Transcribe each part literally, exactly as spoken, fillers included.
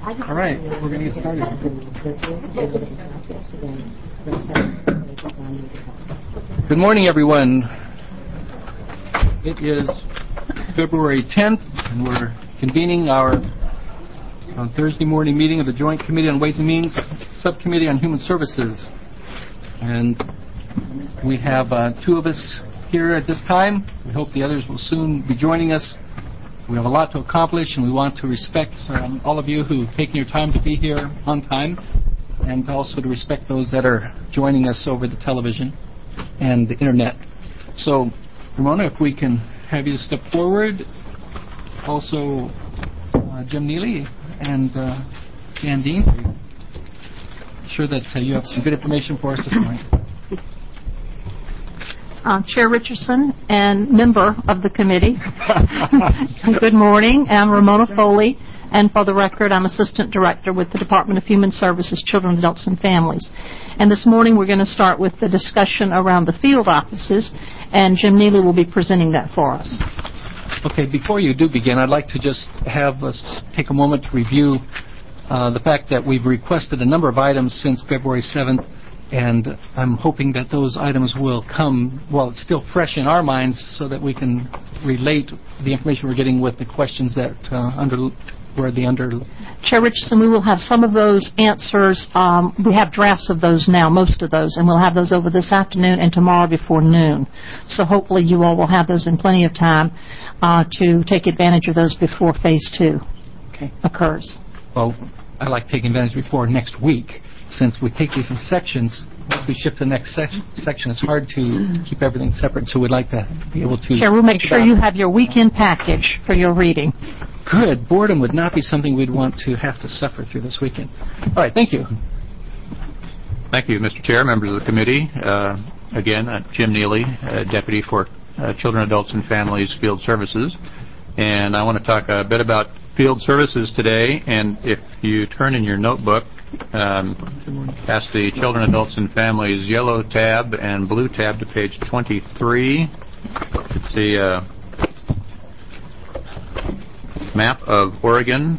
All right, we're going to get started. Good morning, everyone. It is February tenth, and we're convening our uh, Thursday morning meeting of the Joint Committee on Ways and Means, Subcommittee on Human Services. And we have uh, two of us here at this time. We hope the others will soon be joining us. We have a lot to accomplish, and we want to respect um, all of you who've taken your time to be here on time, and also to respect those that are joining us over the television and the internet. So, Ramona, if we can have you step forward. Also, uh, Jim Neely and uh, Jan Dean. I'm sure that uh, you have some good information for us this morning. Uh, Chair Richardson and member of the committee. Good morning. I'm Ramona Foley, and for the record, I'm Assistant Director with the Department of Human Services, Children, Adults, and Families. And this morning we're going to start with the discussion around the field offices, and Jim Neely will be presenting that for us. Okay, before you do begin, I'd like to just have us take a moment to review uh, the fact that we've requested a number of items since February seventh, and I'm hoping that those items will come while it's still fresh in our minds so that we can relate the information we're getting with the questions that uh, under were the under. Chair Richardson, we will have some of those answers. Um, we have drafts of those now, most of those, and we'll have those over this afternoon and tomorrow before noon. So hopefully you all will have those in plenty of time uh, to take advantage of those before phase two okay. occurs. Well, I like taking advantage before next week. Since we take these in sections, once we shift to the next sec- section, it's hard to keep everything separate, so we'd like to be able to... Chair, we'll make sure you have your weekend package for your reading. Good. Boredom would not be something we'd want to have to suffer through this weekend. All right, thank you. Thank you, Mister Chair, members of the committee. Uh, again, uh, Jim Neely, uh, Deputy for uh, Children, Adults, and Families Field Services. And I want to talk a bit about field services today, and if you turn in your notebook, um, past the Children, Adults, and Families yellow tab and blue tab to page twenty-three, it's the uh, map of Oregon.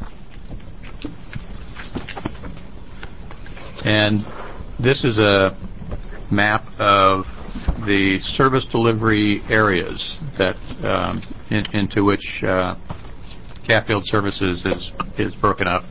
And this is a map of the service delivery areas that um, in, into which uh, C A F Field Services is, is broken up.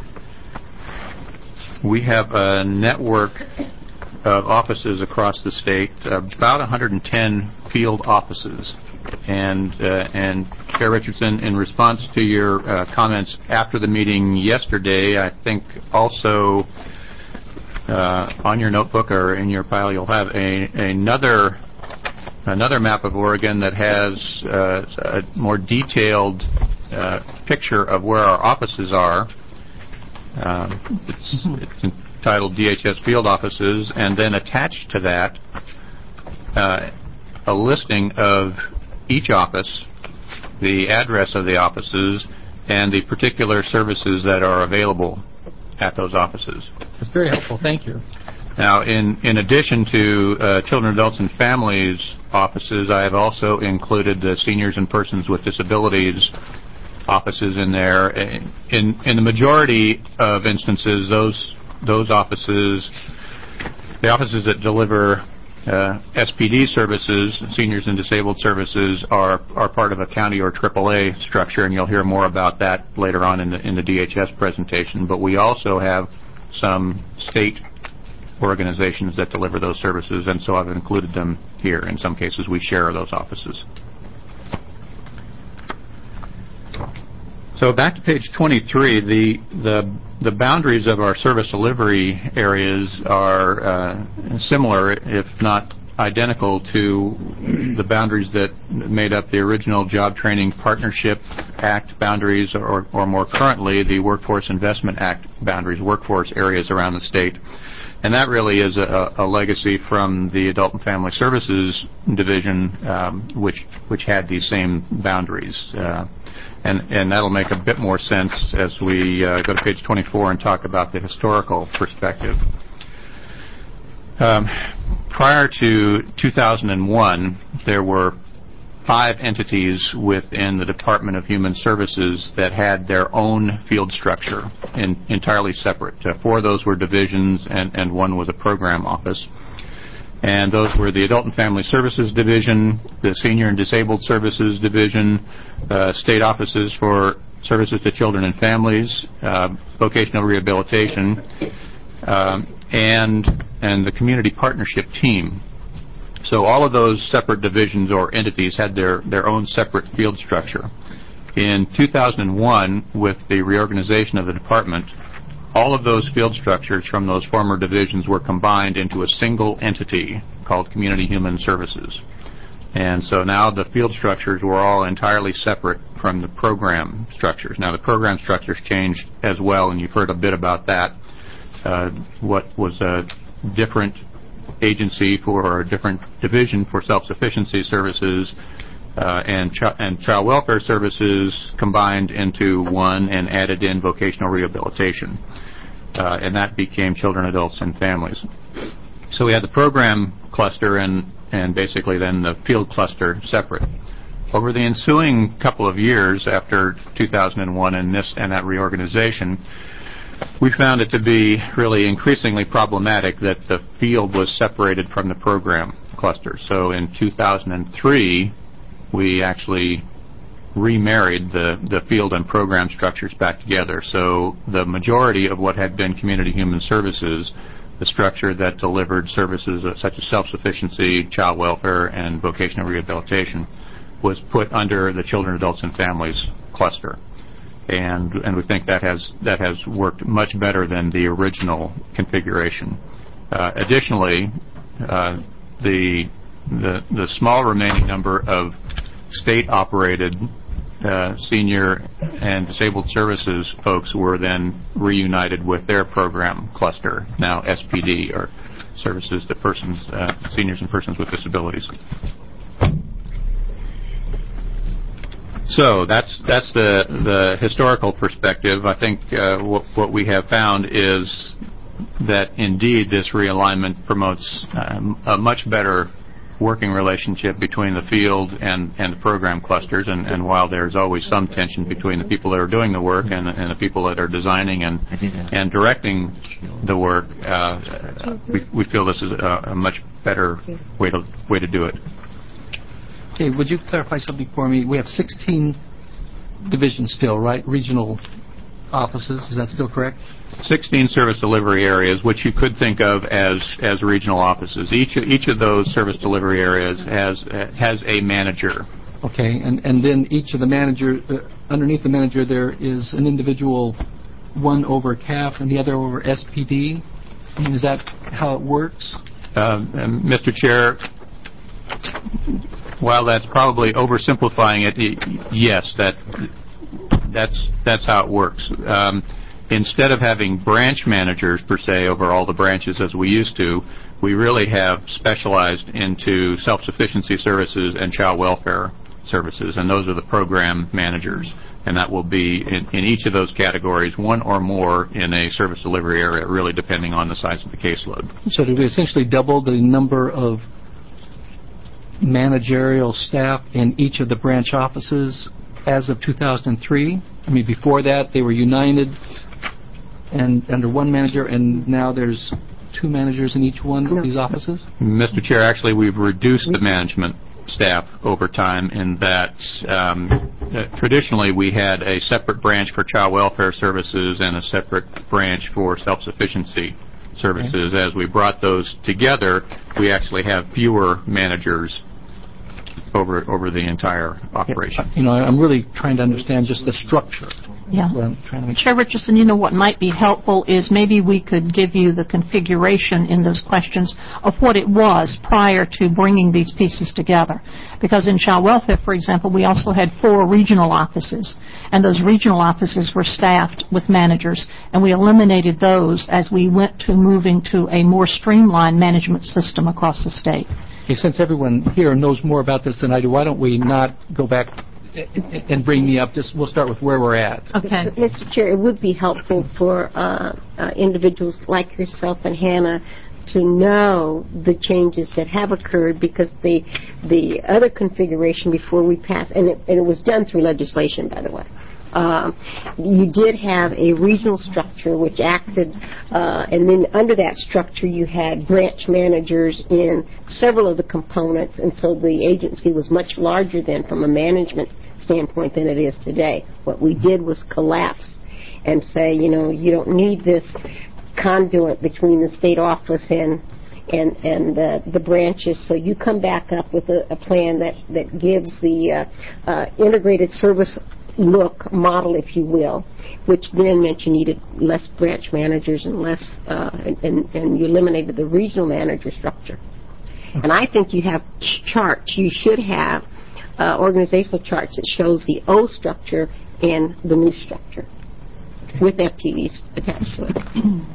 We have a network of offices across the state, about one hundred ten field offices. And, uh, and Chair Richardson, in response to your uh, comments after the meeting yesterday, I think also uh, on your notebook or in your pile you'll have a, another another map of Oregon that has uh, a more detailed uh, picture of where our offices are. Uh, it's, it's entitled D H S Field Offices, and then attached to that uh, a listing of each office, the address of the offices, and the particular services that are available at those offices. That's very helpful. Thank you. Now, in, in addition to uh, Children, Adults, and Families offices, I have also included the Seniors and Persons with Disabilities offices in there. In, in the majority of instances, those those offices, the offices that deliver uh, S P D services, Seniors and Disabled Services, are are part of a county or triple A structure, and you'll hear more about that later on in the in the D H S presentation. But we also have some state organizations that deliver those services, and so I've included them here. In some cases, we share those offices. So back to page twenty-three, the the the boundaries of our service delivery areas are uh, similar, if not identical, to the boundaries that made up the original Job Training Partnership Act boundaries, or, or more currently, the Workforce Investment Act boundaries, workforce areas around the state. And that really is a, a legacy from the Adult and Family Services Division, um, which which had these same boundaries. Uh, and, and that'll make a bit more sense as we uh, go to page twenty-four and talk about the historical perspective. Um, prior to two thousand one, there were five entities within the Department of Human Services that had their own field structure, in, entirely separate. Uh, four of those were divisions, and, and one was a program office. And those were the Adult and Family Services Division, the Senior and Disabled Services Division, uh, state offices for services to children and families, uh, vocational rehabilitation, um, and and the community partnership team. So all of those separate divisions or entities had their, their own separate field structure. In two thousand one, with the reorganization of the department, all of those field structures from those former divisions were combined into a single entity called Community Human Services. And so now the field structures were all entirely separate from the program structures. Now the program structures changed as well, and you've heard a bit about that. Uh, what was a different agency for, or a different division for self-sufficiency services uh, and, ch- and child welfare services combined into one and added in vocational rehabilitation. Uh, and that became children, adults, and families. So we had the program cluster and, and basically then the field cluster separate. Over the ensuing couple of years after two thousand one and this and that reorganization, we found it to be really increasingly problematic that the field was separated from the program cluster. So in two thousand three, we actually remarried the, the field and program structures back together. So the majority of what had been Community Human Services, the structure that delivered services such as self-sufficiency, child welfare, and vocational rehabilitation, was put under the Children, Adults, and Families cluster. And and we think that has that has worked much better than the original configuration. Uh, additionally, uh, the the the small remaining number of state-operated uh, senior and disabled services folks were then reunited with their program cluster, now S P D, or Services to Persons, uh, Seniors and Persons with Disabilities. So that's that's the the historical perspective. I think uh, what, what we have found is that indeed this realignment promotes um, a much better working relationship between the field and, and the program clusters. And, and while there's always some tension between the people that are doing the work and, and the people that are designing and and directing the work, uh, we, we feel this is a, a much better way to way to do it. Okay, would you clarify something for me? We have sixteen divisions still, right? Regional offices, is that still correct? sixteen service delivery areas, which you could think of as as regional offices. Each each of those service delivery areas has has a manager. Okay, and and then each of the manager, uh, underneath the manager, there is an individual, one over C A F and the other over S P D. I mean, is that how it works? Uh, Mister Chair, while that's probably oversimplifying it, yes, that that's that's how it works. Um, instead of having branch managers per se over all the branches as we used to, we really have specialized into self-sufficiency services and child welfare services, and those are the program managers. And that will be in, in each of those categories, one or more in a service delivery area, really depending on the size of the caseload. So did we essentially double the number of managerial staff in each of the branch offices as of two thousand three? I mean, before that, they were united and under one manager, and now there's two managers in each one of these offices? Mister Chair, actually, we've reduced the management staff over time in that um, uh, traditionally we had a separate branch for child welfare services and a separate branch for self-sufficiency services. Okay. As we brought those together, we actually have fewer managers over over the entire operation. You know, I'm really trying to understand just the structure. Yeah. What I'm trying to make Chair Richardson, you know what might be helpful is maybe we could give you the configuration in those questions of what it was prior to bringing these pieces together. Because in child welfare, for example, we also had four regional offices, and those regional offices were staffed with managers, and we eliminated those as we went to moving to a more streamlined management system across the state. Okay, since everyone here knows more about this than I do, why don't we not go back and bring me up? Just we'll start with where we're at. Okay. Mister Chair, it would be helpful for uh, uh, individuals like yourself and Hannah to know the changes that have occurred, because the the other configuration before we passed, and it, and it was done through legislation, by the way, um, you did have a regional structure which acted, uh, and then under that structure you had branch managers in several of the components, and so the agency was much larger then from a management standpoint than it is today. What we did was collapse and say, you know, you don't need this conduit between the state office and and and uh, the branches. So you come back up with a, a plan that that gives the uh, uh, integrated service look model, if you will, which then meant you needed less branch managers and less, uh, and, and and you eliminated the regional manager structure. And I think you have ch- charts. You should have uh, organizational charts that shows the old structure and the new structure, okay, with F T Es attached to it.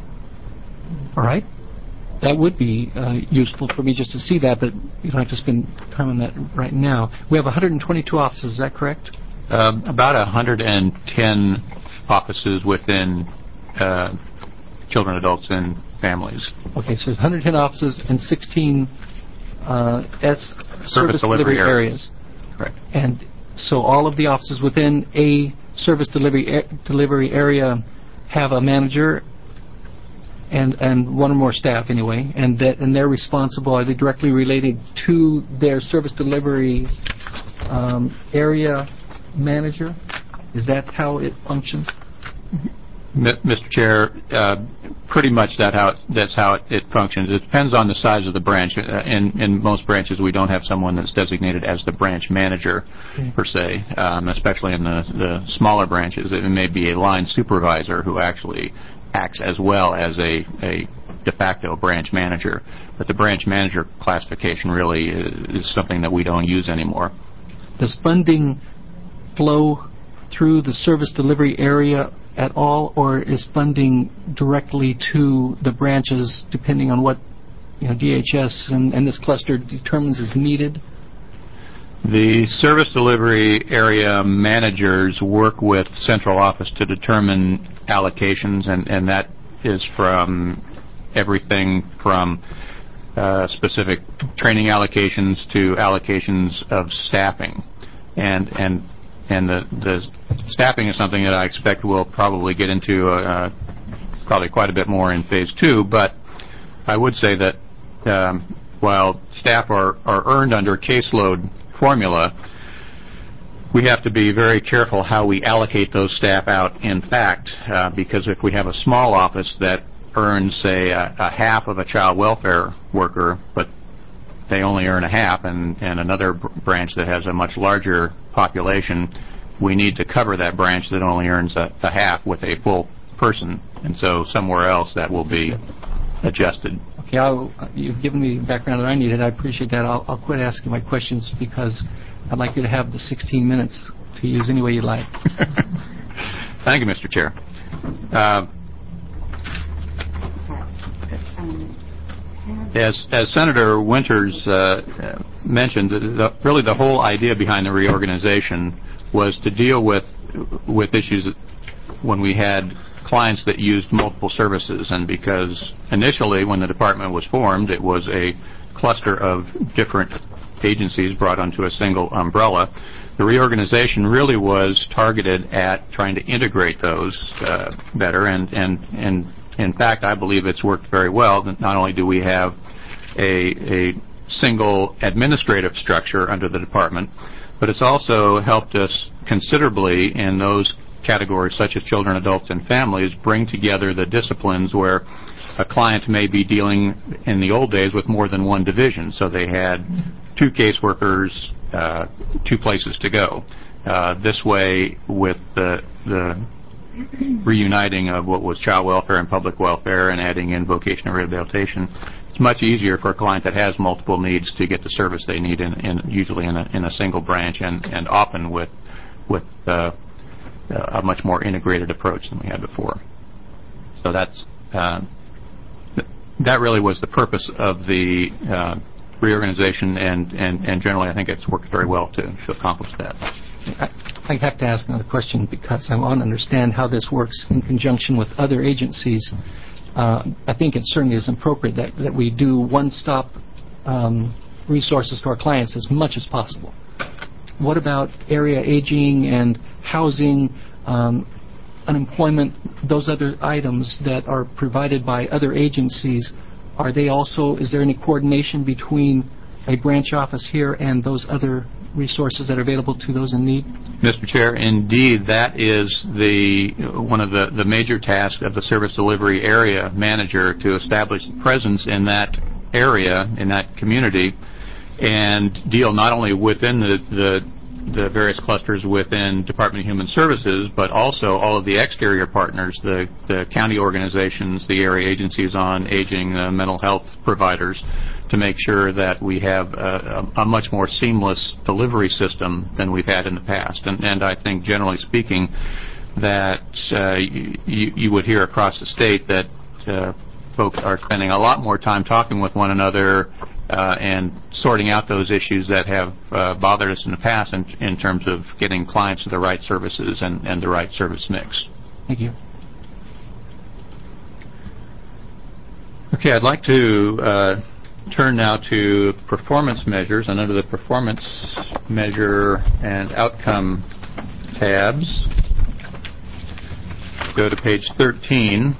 All right. That would be uh, useful for me just to see that, but you don't have to spend time on that right now. We have one hundred twenty-two offices, is that correct? Uh, about one hundred ten offices within uh, children, adults, and families. Okay, so one hundred ten offices and sixteen uh, S service, service delivery, delivery areas. Correct. And so all of the offices within a service delivery a- delivery area have a manager and and one or more staff anyway, and that and they're responsible. Are they directly related to their service delivery um, area manager? Is that how it functions? Mister Chair, uh, pretty much that how it, that's how it, it functions. It depends on the size of the branch. Uh, in, in most branches, we don't have someone that's designated as the branch manager, okay, per se, um, especially in the, the smaller branches. It may be a line supervisor who actually acts as well as a, a de facto branch manager. But the branch manager classification really is, is something that we don't use anymore. Does funding flow through the service delivery area at all, or is funding directly to the branches depending on what, you know, D H S and, and this cluster determines is needed? The service delivery area managers work with central office to determine allocations, and, and that is from everything from uh, specific training allocations to allocations of staffing. And and and the, the staffing is something that I expect we'll probably get into uh, probably quite a bit more in phase two, but I would say that um, while staff are, are earned under caseload formula, we have to be very careful how we allocate those staff out, in fact, uh, because if we have a small office that earns, say, a, a half of a child welfare worker, but they only earn a half, and, and another br- branch that has a much larger population, we need to cover that branch that only earns a, a half with a full person. And so somewhere else that will be adjusted. Okay, I'll, you've given me the background that I needed. I appreciate that. I'll, I'll quit asking my questions because I'd like you to have the sixteen minutes to use any way you like. Thank you, Mister Chair. Uh, As, as Senator Winters uh, mentioned, the, the, really the whole idea behind the reorganization was to deal with with issues when we had clients that used multiple services. And because initially when the department was formed, it was a cluster of different agencies brought onto a single umbrella, the reorganization really was targeted at trying to integrate those uh, better. And, and, and in fact, I believe it's worked very well. Not only do we have a, a single administrative structure under the department, but it's also helped us considerably in those categories such as children, adults, and families bring together the disciplines where a client may be dealing in the old days with more than one division. So they had two caseworkers, uh, two places to go. Uh, this way, with the, the reuniting of what was child welfare and public welfare and adding in vocational rehabilitation, it's much easier for a client that has multiple needs to get the service they need in, in usually in a, in a single branch, and, and often with with uh, a much more integrated approach than we had before. So that's uh, th- that really was the purpose of the uh, reorganization, and, and, and generally I think it's worked very well to, to accomplish that. I, I have to ask another question because I want to understand how this works in conjunction with other agencies. uh, I think it certainly is appropriate that, that we do one-stop um, resources to our clients as much as possible. What about area aging and housing, um, unemployment, those other items that are provided by other agencies? Are they also, is there any coordination between a branch office here and those other resources that are available to those in need? Mister Chair, indeed, that is the one of the, the major tasks of the service delivery area manager, to establish presence in that area, in that community, and deal not only within the, the the various clusters within Department of Human Services, but also all of the exterior partners, the, the county organizations, the area agencies on aging, uh, mental health providers, to make sure that we have a, a, a much more seamless delivery system than we've had in the past. And, and I think, generally speaking, that uh, you, you would hear across the state that uh, folks are spending a lot more time talking with one another Uh, and sorting out those issues that have uh, bothered us in the past in, in terms of getting clients to the right services and, and the right service mix. Thank you. Okay, I'd like to uh, turn now to performance measures, and under the performance measure and outcome tabs, go to page thirteen.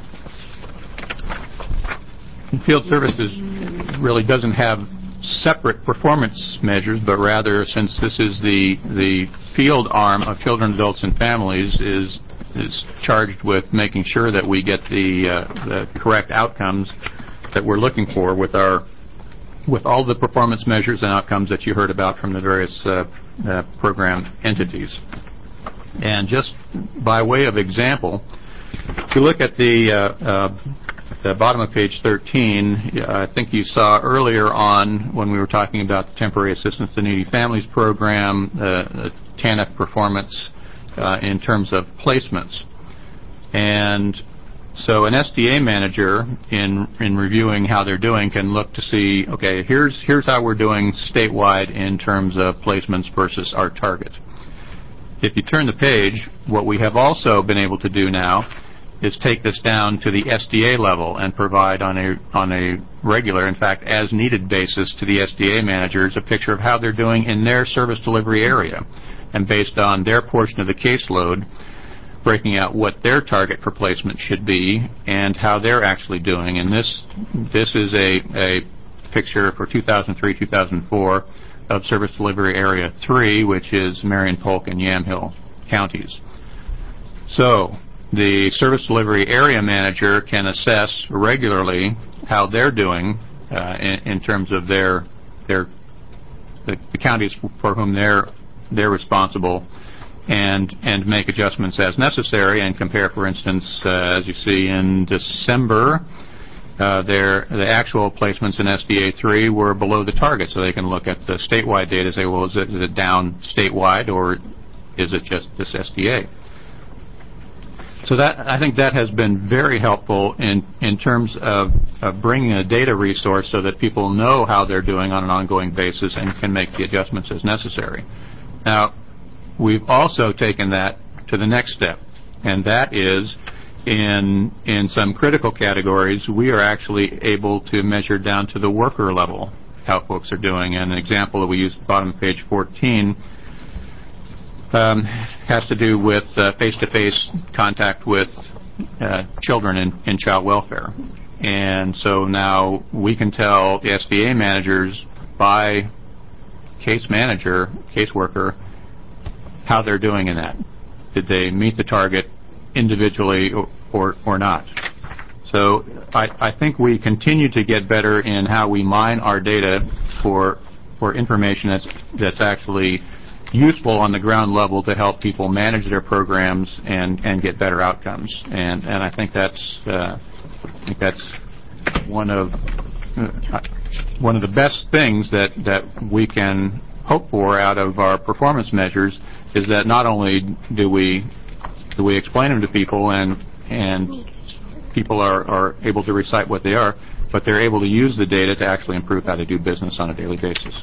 Field Services really doesn't have separate performance measures, but rather, since this is the the field arm of Children, Adults, and Families, is is charged with making sure that we get the uh, the correct outcomes that we're looking for with our with all the performance measures and outcomes that you heard about from the various uh, uh, program entities. And just by way of example, if you look at the uh, uh, the bottom of page thirteen, I think you saw earlier on when we were talking about the Temporary Assistance to Needy Families program, uh, the T A N F performance uh, in terms of placements. And so an S D A manager, in in reviewing how they're doing, can look to see, okay, here's here's how we're doing statewide in terms of placements versus our target. If you turn the page, what we have also been able to do now is take this down to the S D A level and provide on a on a regular, in fact, as needed basis to the S D A managers a picture of how they're doing in their service delivery area, and based on their portion of the caseload, breaking out what their target for placement should be and how they're actually doing. And this this is a a picture for two thousand three two thousand four of Service Delivery Area three, which is Marion, Polk, and Yamhill counties. So the Service Delivery Area Manager can assess regularly how they're doing uh, in, in terms of their their the, the counties for whom they're they're responsible, and and make adjustments as necessary, and compare, for instance, uh, as you see in December, uh, their the actual placements in S D A three were below the target, so they can look at the statewide data and say, well, is it, is it down statewide, or is it just this S D A? So that, I think that has been very helpful in, in terms of, of bringing a data resource so that people know how they're doing on an ongoing basis and can make the adjustments as necessary. Now, we've also taken that to the next step, and that is in, in some critical categories, we are actually able to measure down to the worker level how folks are doing. And an example that we use at the bottom of page fourteen Um, has to do with uh, face-to-face contact with uh, children in, in child welfare. And so now we can tell the S D A managers by case manager, caseworker, how they're doing in that. Did they meet the target individually or, or, or not? So I, I think we continue to get better in how we mine our data for, for information that's, that's actually useful on the ground level to help people manage their programs and, and get better outcomes. And, and I think that's uh, I think that's one of uh, one of the best things that, that we can hope for out of our performance measures, is that not only do we do we explain them to people and and people are, are able to recite what they are, but they're able to use the data to actually improve how they do business on a daily basis.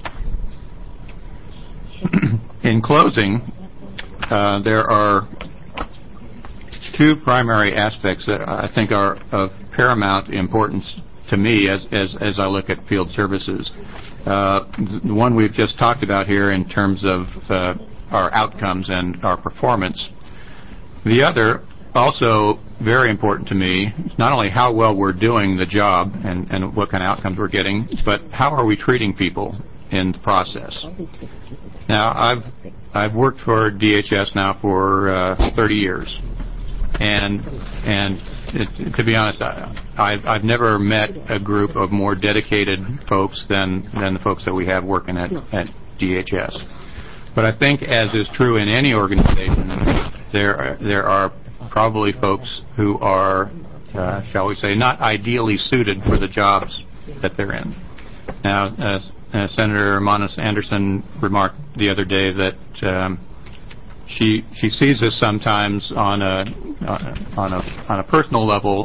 In closing, uh, there are two primary aspects that I think are of paramount importance to me as, as, as I look at field services. Uh, the one we've just talked about here in terms of uh, our outcomes and our performance. The other, also very important to me, is not only how well we're doing the job and, and what kind of outcomes we're getting, but how are we treating people in the process. Now, I've I've worked for D H S now for uh, thirty years, and and it, to be honest, I, I've I've never met a group of more dedicated folks than than the folks that we have working at at D H S. But I think, as is true in any organization, there are, there are probably folks who are, uh, shall we say, not ideally suited for the jobs that they're in. Now, uh, uh, Senator Manis Anderson remarked the other day that um, she she sees this sometimes on a uh, on a on a personal level,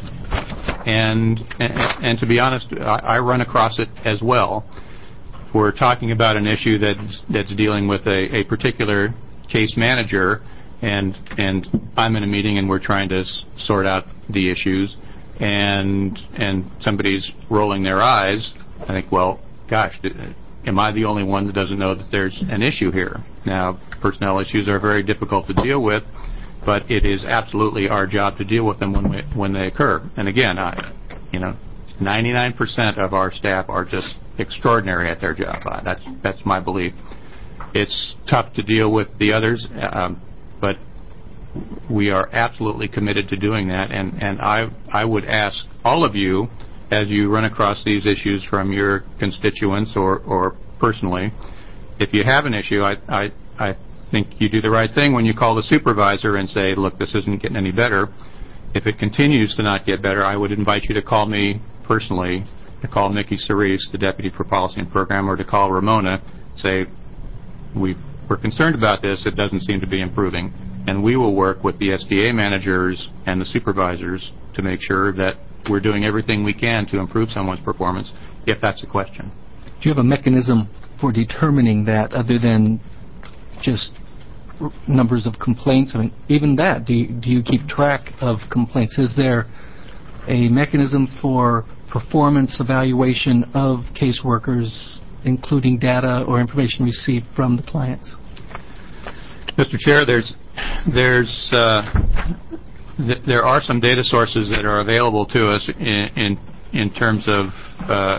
and and, and to be honest, I, I run across it as well. We're talking about an issue that's that's dealing with a, a particular case manager, and and I'm in a meeting and we're trying to s- sort out the issues, and and somebody's rolling their eyes. I think, well, gosh, d- am I the only one that doesn't know that there's an issue here? Now, personnel issues are very difficult to deal with, but it is absolutely our job to deal with them when we, when they occur. And again, I, you know, ninety-nine percent of our staff are just extraordinary at their job. Uh, that's that's my belief. It's tough to deal with the others, um, but we are absolutely committed to doing that. And, and I I would ask all of you, as you run across these issues from your constituents or, or personally, if you have an issue, I, I I think you do the right thing when you call the supervisor and say, look, this isn't getting any better. If it continues to not get better, I would invite you to call me personally, to call Nikki Cerise, the Deputy for Policy and Program, or to call Ramona, say, we, we're concerned about this, it doesn't seem to be improving. And we will work with the S D A managers and the supervisors to make sure that we're doing everything we can to improve someone's performance, if that's a question. Do you have a mechanism for determining that other than just r- numbers of complaints? I mean, even that, do you, do you keep track of complaints? Is there a mechanism for performance evaluation of caseworkers, including data or information received from the clients? Mister Chair, there's there's uh, th- there are some data sources that are available to us in in, in terms of uh,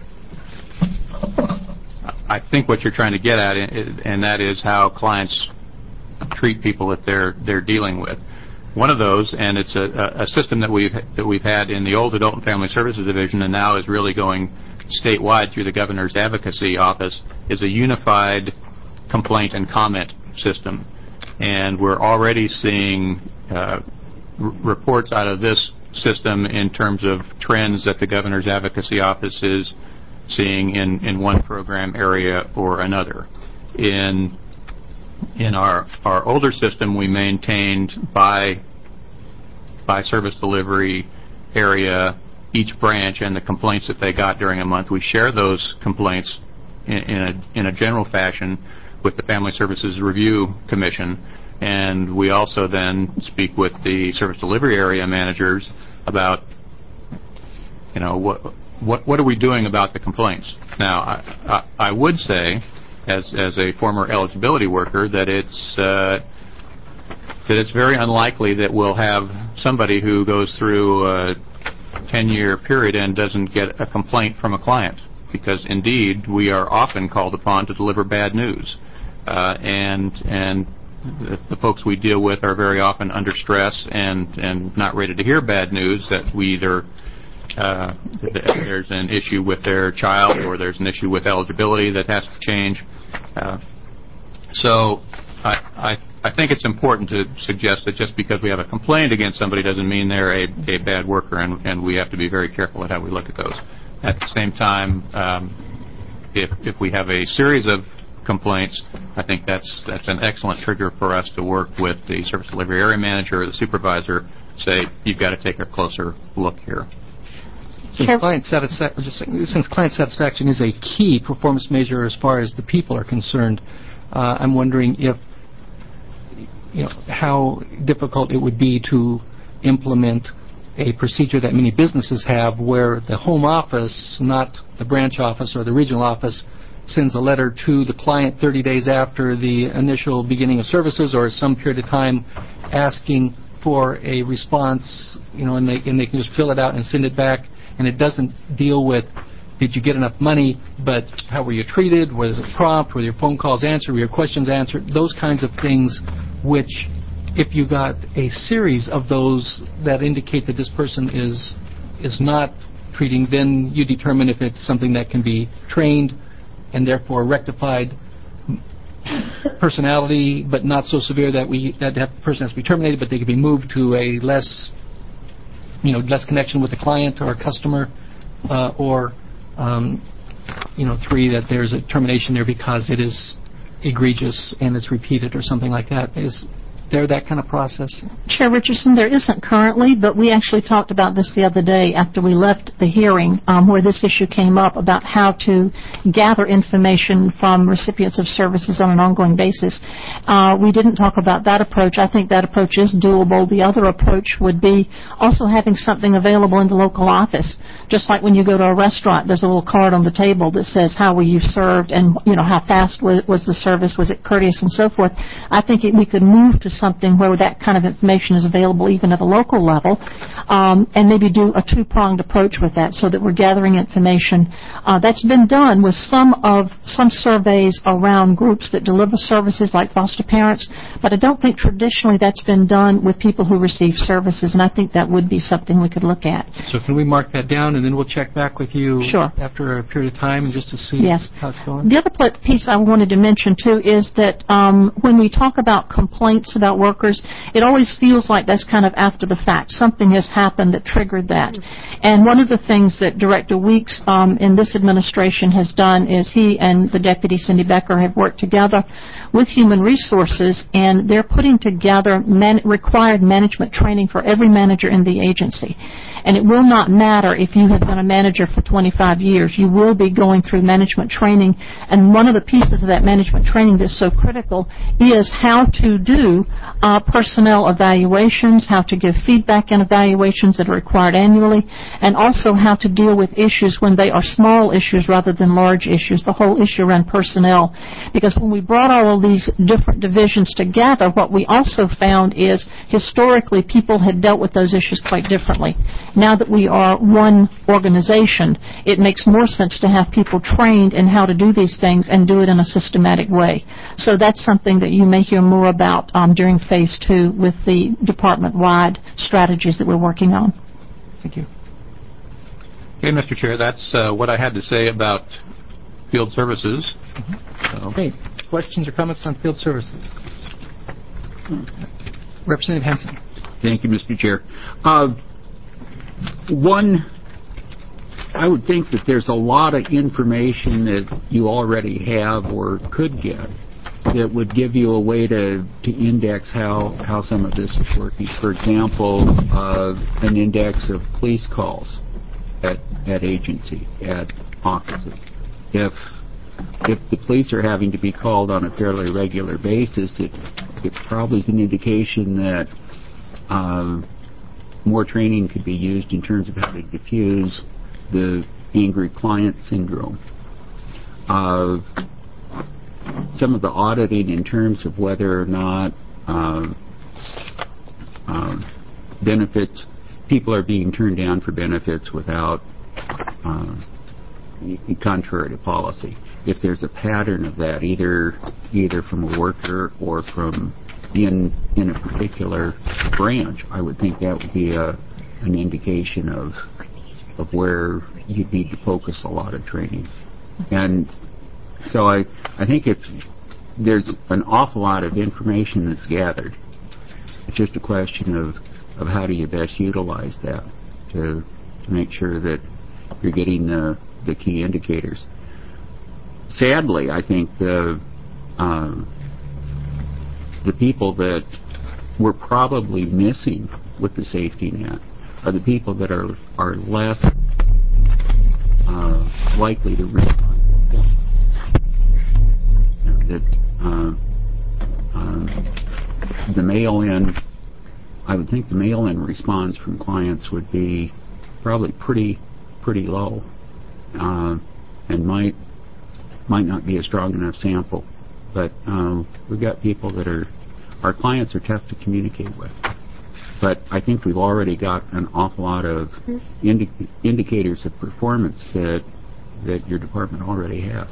I think what you're trying to get at, and that is how clients treat people that they're they're dealing with. One of those, and it's a, a system that we've that we've had in the old Adult and Family Services Division, and now is really going statewide through the Governor's Advocacy Office, is a unified complaint and comment system. And we're already seeing uh, r- reports out of this system in terms of trends that the Governor's Advocacy Office is seeing in, in one program area or another. In In our, our older system, we maintained by by service delivery area each branch and the complaints that they got during a month. We share those complaints in, in a in a general fashion with the Family Services Review Commission, and we also then speak with the service delivery area managers about, you know, what what what are we doing about the complaints. Now, I, I, I would say, as as a former eligibility worker, that it's uh, that it's very unlikely that we'll have somebody who goes through a ten-year period and doesn't get a complaint from a client, because indeed we are often called upon to deliver bad news, uh, and and the, the folks we deal with are very often under stress and and not ready to hear bad news that we either Uh, there's an issue with their child, or there's an issue with eligibility that has to change. Uh, so I, I, I think it's important to suggest that just because we have a complaint against somebody doesn't mean they're a, a bad worker, and, and we have to be very careful at how we look at those. At the same time, um, if, if we have a series of complaints, I think that's that's an excellent trigger for us to work with the service delivery area manager or the supervisor, say, you've got to take a closer look here. Since client, satisfa- just saying, since client satisfaction is a key performance measure as far as the people are concerned, uh, I'm wondering if you know, how difficult it would be to implement a procedure that many businesses have where the home office, not the branch office or the regional office, sends a letter to the client thirty days after the initial beginning of services or some period of time asking for a response, you know, and they, and they can just fill it out and send it back, and it doesn't deal with did you get enough money, but how were you treated, was it prompt, were your phone calls answered, were your questions answered, those kinds of things which if you got a series of those that indicate that this person is is not treating, then you determine if it's something that can be trained and therefore rectified personality, but not so severe that we that the person has to be terminated, but they can be moved to a less, you know, less connection with the client or customer, uh, or, um, you know, three, that there's a termination there because it is egregious and it's repeated or something like that. Is there that kind of process? Chair Richardson, there isn't currently, but we actually talked about this the other day after we left the hearing um, where this issue came up about how to gather information from recipients of services on an ongoing basis. Uh, we didn't talk about that approach. I think that approach is doable. The other approach would be also having something available in the local office. Just like when you go to a restaurant, there's a little card on the table that says how were you served and, you know, how fast was, was the service, was it courteous, and so forth. I think it, we could move to something where that kind of information is available even at a local level, um, and maybe do a two-pronged approach with that so that we're gathering information. Uh, that's been done with some of some surveys around groups that deliver services like foster parents, but I don't think traditionally that's been done with people who receive services, and I think that would be something we could look at. So can we mark that down, and then we'll check back with you Sure. after a period of time just to see yes. how it's going? The other pl- piece I wanted to mention, too, is that um, when we talk about complaints about workers, it always feels like that's kind of after the fact. Something has happened that triggered that. Mm-hmm. And one of the things that Director Weeks um, in this administration has done is he and the Deputy Cindy Becker have worked together with Human Resources, and they're putting together man- required management training for every manager in the agency. And it will not matter if you have been a manager for twenty-five years. You will be going through management training. And one of the pieces of that management training that's so critical is how to do uh, personnel evaluations, how to give feedback and evaluations that are required annually, and also how to deal with issues when they are small issues rather than large issues, the whole issue around personnel. Because when we brought all of these different divisions together, what we also found is historically people had dealt with those issues quite differently. Now that we are one organization, it makes more sense to have people trained in how to do these things and do it in a systematic way. So that's something that you may hear more about um, during phase two with the department-wide strategies that we're working on. Thank you. Okay, Mister Chair, that's uh, what I had to say about field services. Mm-hmm. So. Okay. Questions or comments on field services? Representative Henson. Thank you, Mister Chair. Uh, One, I would think that there's a lot of information that you already have or could get that would give you a way to, to index how, how some of this is working. For example, uh, an index of police calls at, at agency, at offices. If if the police are having to be called on a fairly regular basis, it, it probably is an indication that uh, more training could be used in terms of how to diffuse the angry client syndrome. Uh, some of the auditing in terms of whether or not uh, uh, benefits, people are being turned down for benefits without uh, contrary to policy. If there's a pattern of that, either either from a worker or from in in a particular branch, I would think that would be a an indication of of where you'd need to focus a lot of training. And so I I think if there's an awful lot of information that's gathered, it's just a question of of how do you best utilize that to to make sure that you're getting the the key indicators. Sadly, I think the uh, the people that we're probably missing with the safety net are the people that are are less uh, likely to respond. That uh, uh, the mail-in, I would think the mail-in response from clients would be probably pretty pretty low, uh, and might might not be a strong enough sample. But um, we've got people that are, our clients are tough to communicate with. But I think we've already got an awful lot of indi- indicators of performance that that your department already has.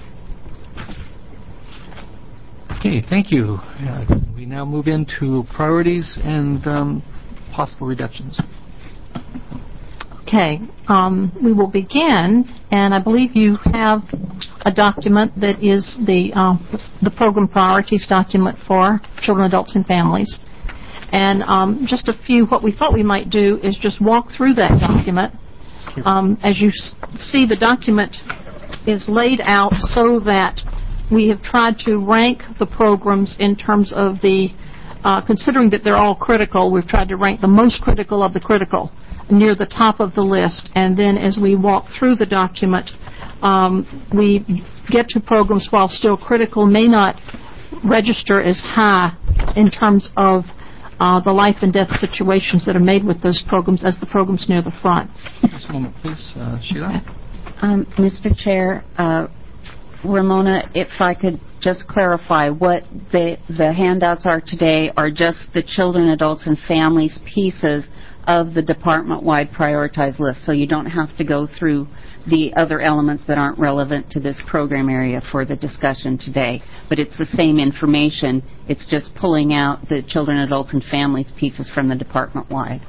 Okay, thank you. Uh, we now move into priorities and um, possible reductions. Okay, um, we will begin, and I believe you have a document that is the uh, the program priorities document for children, adults, and families. And um, just a few, what we thought we might do is just walk through that document. Um, as you s- see, the document is laid out so that we have tried to rank the programs in terms of the, uh, considering that they're all critical, we've tried to rank the most critical of the critical near the top of the list. And then as we walk through the document, um, we get to programs while still critical may not register as high in terms of Uh, the life and death situations that are made with those programs as the programs near the front. Just a moment, please. Uh, Sheila? Um, Mister Chair, uh, Ramona, if I could just clarify, what the, the handouts are today are just the children, adults, and families pieces of the department-wide prioritized list, so you don't have to go through the other elements that aren't relevant to this program area for the discussion today. But it's the same information. It's just pulling out the children, adults, and families pieces from the department-wide.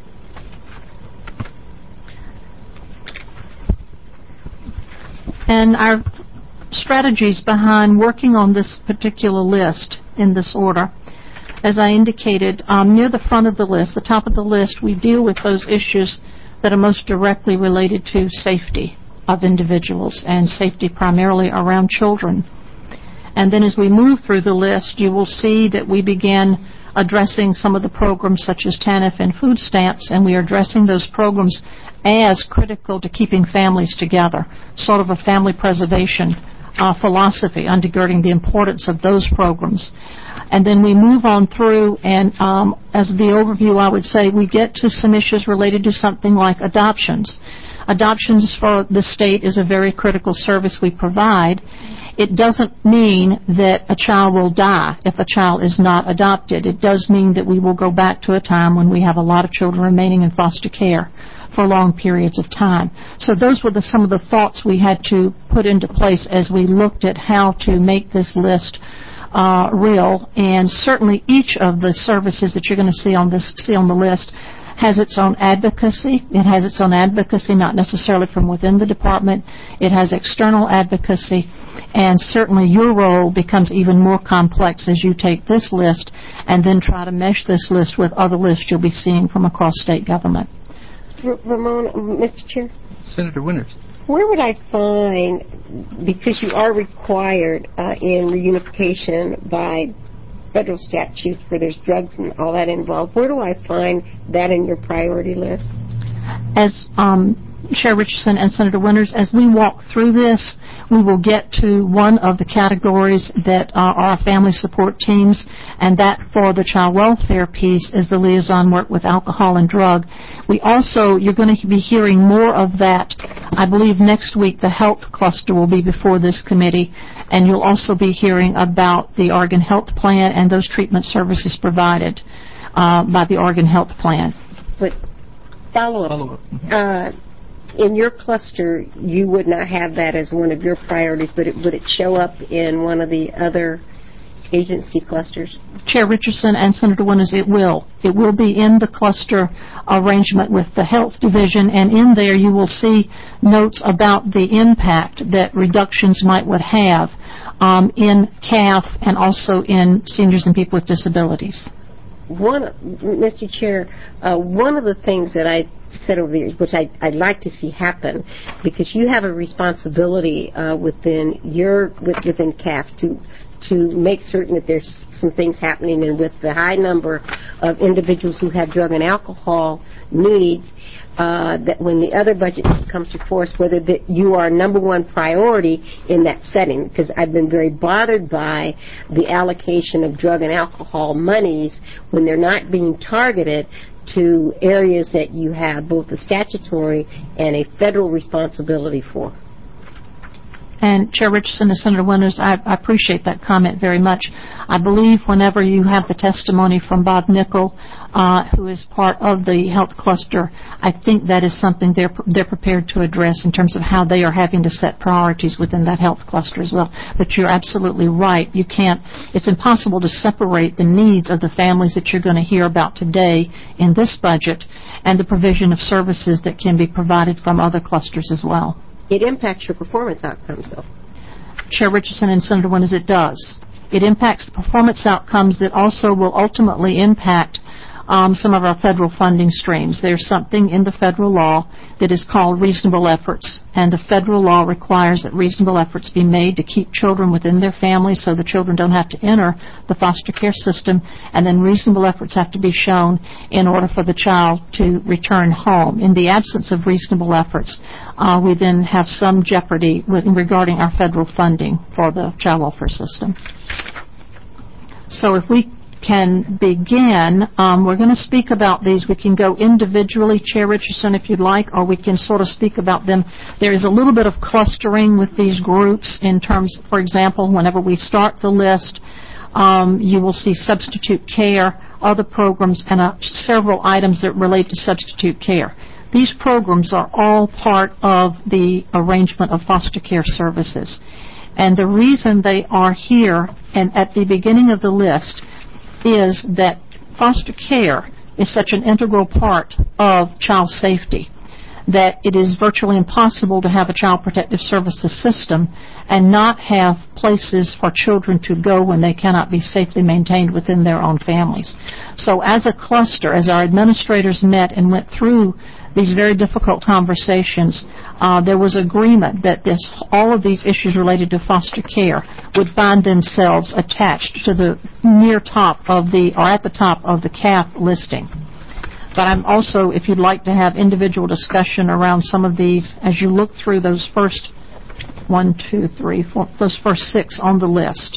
And our strategies behind working on this particular list in this order, as I indicated, um, near the front of the list, the top of the list, we deal with those issues that are most directly related to safety of individuals and safety primarily around children. And then as we move through the list, you will see that we begin addressing some of the programs such as TANF and food stamps, and we are addressing those programs as critical to keeping families together, sort of a family preservation uh, philosophy undergirding the importance of those programs. And then we move on through, and um, as the overview, I would say we get to some issues related to something like adoptions. Adoptions for the state is a very critical service we provide. It doesn't mean that a child will die if a child is not adopted. It does mean that we will go back to a time when we have a lot of children remaining in foster care for long periods of time. So those were the, some of the thoughts we had to put into place as we looked at how to make this list uh, real. And certainly each of the services that you're going to see on this see on the list has its own advocacy. It has its own advocacy, not necessarily from within the department. It has external advocacy. And certainly your role becomes even more complex as you take this list and then try to mesh this list with other lists you'll be seeing from across state government. R- Ramona, Mister Chair? Senator Winters. Where would I find, because you are required uh, in reunification by federal statutes where there's drugs and all that involved, where do I find that in your priority list? As um, Chair Richardson and Senator Winters, as we walk through this, we will get to one of the categories that uh, are family support teams, and that for the child welfare piece is the liaison work with alcohol and drug. We also, you're going to be hearing more of that. I believe next week the health cluster will be before this committee, and you'll also be hearing about the Oregon Health Plan and those treatment services provided uh, by the Oregon Health Plan. But follow-up. Follow-up. Uh, in your cluster, you would not have that as one of your priorities, but it, would it show up in one of the other agency clusters? Chair Richardson and Senator Winters, it will. It will be in the cluster arrangement with the Health Division, and in there you will see notes about the impact that reductions might would have um, in C A F and also in seniors and people with disabilities. One, Mister Chair, uh, one of the things that I said over the years, which I, I'd like to see happen, because you have a responsibility uh, within your within C A F to to make certain that there's some things happening, and with the high number of individuals who have drug and alcohol needs, uh, that when the other budget comes before us, whether that you are number one priority in that setting, because I've been very bothered by the allocation of drug and alcohol monies when they're not being targeted to areas that you have both a statutory and a federal responsibility for. And Chair Richardson and Senator Winters, I, I appreciate that comment very much. I believe whenever you have the testimony from Bob Nickel, uh, who is part of the health cluster, I think that is something they're they're prepared to address in terms of how they are having to set priorities within that health cluster as well. But you're absolutely right. You can't. It's impossible to separate the needs of the families that you're going to hear about today in this budget and the provision of services that can be provided from other clusters as well. It impacts your performance outcomes, though. Chair Richardson and Senator Winters, it does. It impacts the performance outcomes that also will ultimately impact um, some of our federal funding streams. There's something in the federal law that is called reasonable efforts, and the federal law requires that reasonable efforts be made to keep children within their families so the children don't have to enter the foster care system, and then reasonable efforts have to be shown in order for the child to return home. In the absence of reasonable efforts, uh, we then have some jeopardy with, regarding our federal funding for the child welfare system. So if we can begin. Um, we're going to speak about these. We can go individually, Chair Richardson, if you'd like, or we can sort of speak about them. There is a little bit of clustering with these groups in terms, for example, whenever we start the list, um, you will see substitute care, other programs, and uh, several items that relate to substitute care. These programs are all part of the arrangement of foster care services. And the reason they are here and at the beginning of the list is that foster care is such an integral part of child safety that it is virtually impossible to have a child protective services system and not have places for children to go when they cannot be safely maintained within their own families. So as a cluster, as our administrators met and went through these very difficult conversations, uh, there was agreement that this, all of these issues related to foster care would find themselves attached to the near top of the, or at the top of the C A F listing. But I'm also, if you'd like to have individual discussion around some of these, as you look through those first one, two, three, four, those first six on the list.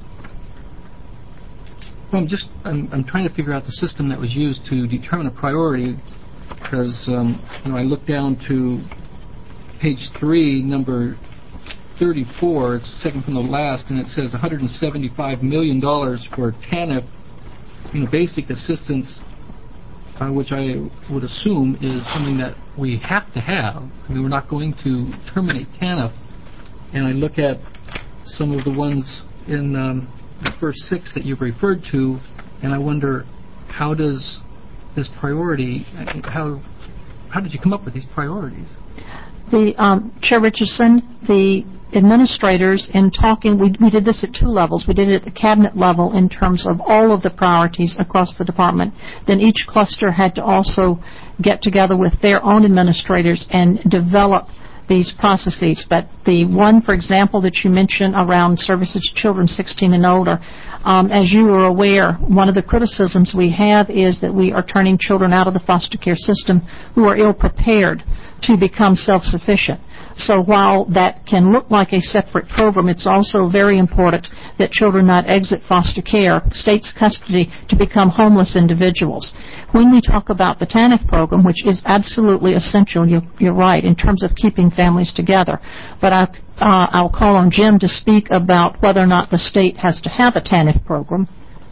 Well, I'm just, I'm, I'm trying to figure out the system that was used to determine a priority, because, um, you know, I look down to page three, number thirty-four, it's second from the last, and it says one hundred seventy-five million dollars for TANF, you know, basic assistance, uh, which I would assume is something that we have to have. I mean, we're not going to terminate TANF. And I look at some of the ones in um, the first six that you've referred to, and I wonder, how does this priority, how how did you come up with these priorities? The um, Chair Richardson, the administrators, in talking, we, we did this at two levels. We did it at the cabinet level in terms of all of the priorities across the department. Then each cluster had to also get together with their own administrators and develop these processes. But the one, for example, that you mentioned around services to children sixteen and older, um, as you are aware, one of the criticisms we have is that we are turning children out of the foster care system who are ill-prepared to become self-sufficient. So while that can look like a separate program, it's also very important that children not exit foster care, state's custody, to become homeless individuals. When we talk about the TANF program, which is absolutely essential, you're, you're right, in terms of keeping families together, but I, uh, I'll call on Jim to speak about whether or not the state has to have a TANF program.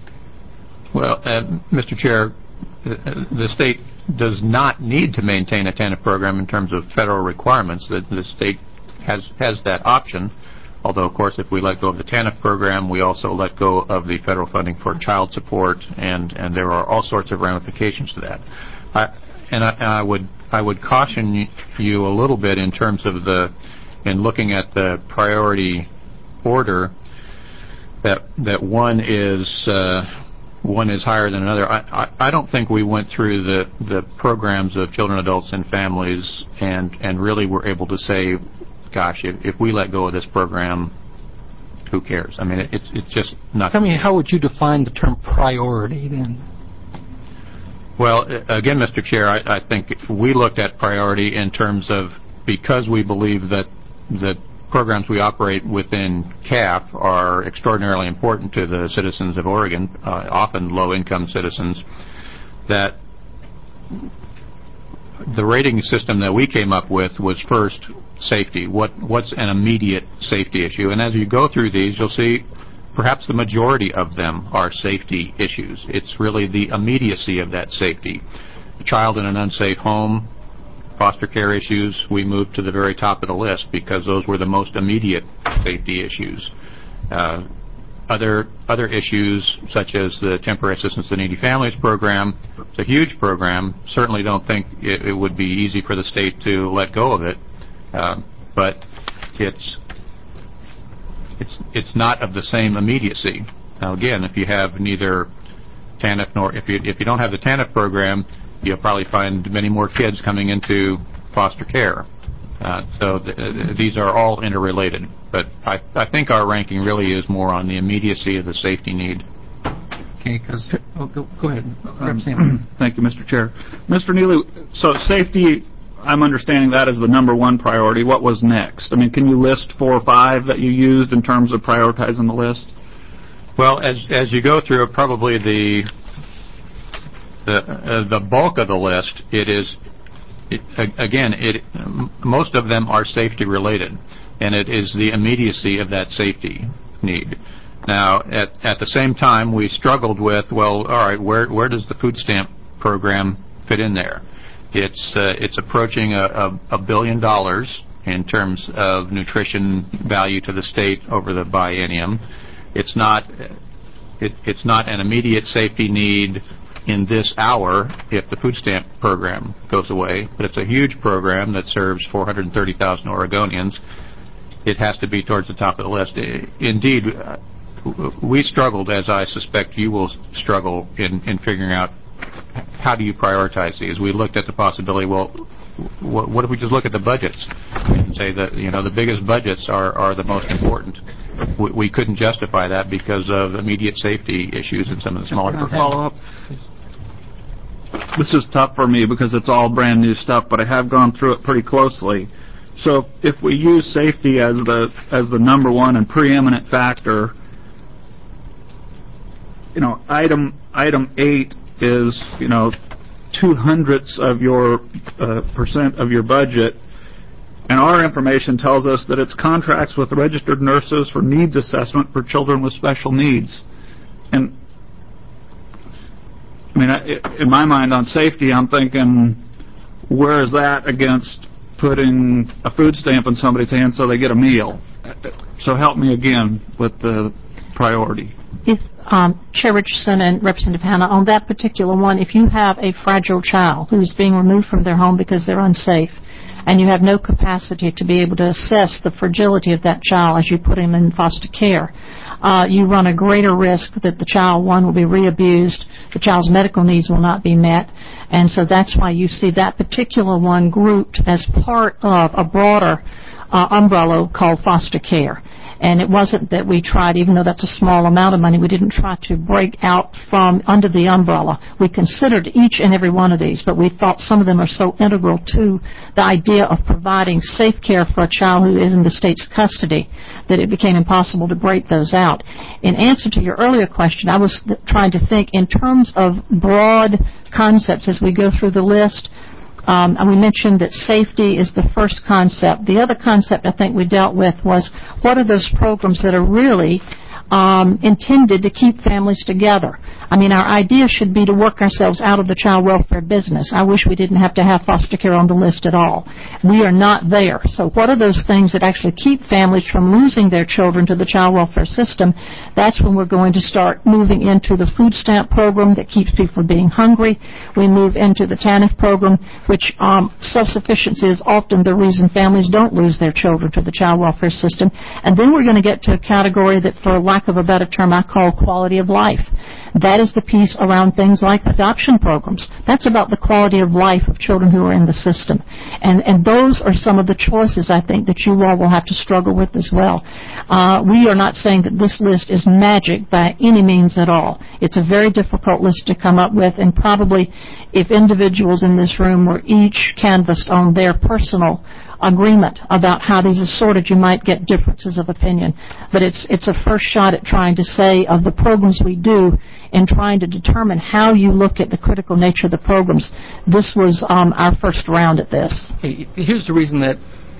Well, uh, Mister Chair, the state does not need to maintain a TANF program in terms of federal requirements. The, the state has has that option, although, of course, if we let go of the TANF program, we also let go of the federal funding for child support, and, and there are all sorts of ramifications to that. I, and, I, and I would I would caution you a little bit in terms of the, in looking at the priority order, that that one is uh, one is higher than another. I, I, I don't think we went through the, the programs of children, adults, and families and, and really were able to say, gosh, if, if we let go of this program, who cares? I mean, it, it's, it's just not... I mean, how would you define the term priority then? Well, again, Mister Chair, I, I think we looked at priority in terms of, because we believe that the programs we operate within C A F are extraordinarily important to the citizens of Oregon, uh, often low-income citizens, that the rating system that we came up with was first safety. What what's an immediate safety issue? And as you go through these, you'll see perhaps the majority of them are safety issues. It's really the immediacy of that safety. A child in an unsafe home, foster care issues, we moved to the very top of the list because those were the most immediate safety issues. Uh, other other issues, such as the Temporary Assistance to Needy Families program, it's a huge program. Certainly don't think it, it would be easy for the state to let go of it, uh, but it's it's it's not of the same immediacy. Now, again, if you have neither TANF nor if you if you don't have the TANF program, you'll probably find many more kids coming into foster care. Uh, so th- th- these are all interrelated. But I, I think our ranking really is more on the immediacy of the safety need. Okay, because... Oh, go, go ahead. Um, thank you, Mister Chair. Mister Neely, so safety, I'm understanding that as the number one priority. What was next? I mean, can you list four or five that you used in terms of prioritizing the list? Well, as as you go through, probably the the uh, the bulk of the list, it is, it, again, it most of them are safety related, and it is the immediacy of that safety need. Now, at at the same time, we struggled with, well, all right, where where does the food stamp program fit in there? It's uh, it's approaching a, a, a billion dollars in terms of nutrition value to the state over the biennium. It's not it, it's not an immediate safety need in this hour if the food stamp program goes away, but it's a huge program that serves four hundred thirty thousand Oregonians. It has to be towards the top of the list. Indeed, we struggled, as I suspect you will struggle, in, in figuring out how do you prioritize these. We looked at the possibility, well, what, what if we just look at the budgets and say that, you know, the biggest budgets are, are the most important. We, we couldn't justify that because of immediate safety issues in some of the smaller programs. Follow up. This is tough for me because it's all brand new stuff, but I have gone through it pretty closely. So if we use safety as the as the number one and preeminent factor, you know, item item eight is, you know, two hundredths of your uh, percent of your budget, and our information tells us that it's contracts with registered nurses for needs assessment for children with special needs. And I mean, I, in my mind, on safety, I'm thinking, where is that against putting a food stamp in somebody's hand so they get a meal? So help me again with the priority. If um, Chair Richardson and Representative Hanna, on that particular one, if you have a fragile child who's being removed from their home because they're unsafe, and you have no capacity to be able to assess the fragility of that child as you put him in foster care, uh, you run a greater risk that the child, one, will be re-abused, the child's medical needs will not be met, and so that's why you see that particular one grouped as part of a broader uh, umbrella called foster care. And it wasn't that we tried, even though that's a small amount of money, we didn't try to break out from under the umbrella. We considered each and every one of these, but we thought some of them are so integral to the idea of providing safe care for a child who is in the state's custody that it became impossible to break those out. In answer to your earlier question, I was th- trying to think in terms of broad concepts as we go through the list. Um, and we mentioned that safety is the first concept. The other concept I think we dealt with was what are those programs that are really um, intended to keep families together. I mean, our idea should be to work ourselves out of the child welfare business. I wish we didn't have to have foster care on the list at all. We are not there. So what are those things that actually keep families from losing their children to the child welfare system? That's when we're going to start moving into the food stamp program that keeps people from being hungry. We move into the TANF program, which um, self-sufficiency is often the reason families don't lose their children to the child welfare system. And then we're going to get to a category that, for lack lack of a better term, I call quality of life. That is the piece around things like adoption programs. That's about the quality of life of children who are in the system. And, and those are some of the choices, I think, that you all will have to struggle with as well. Uh, we are not saying that this list is magic by any means at all. It's a very difficult list to come up with, and probably if individuals in this room were each canvassed on their personal agreement about how these are sorted, you might get differences of opinion. But it's it's a first shot at trying to say of the programs we do and trying to determine how you look at the critical nature of the programs. This was um, our first round at this. Hey, here's the reason that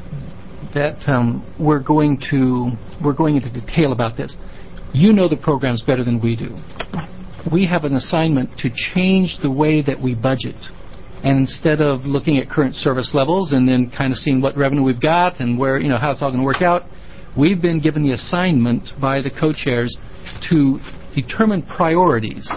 that um, we're going to we're going into detail about this. You know the programs better than we do. We have an assignment to change the way that we budget. And instead of looking at current service levels and then kind of seeing what revenue we've got and where, you know, how it's all going to work out, we've been given the assignment by the co-chairs to determine priorities.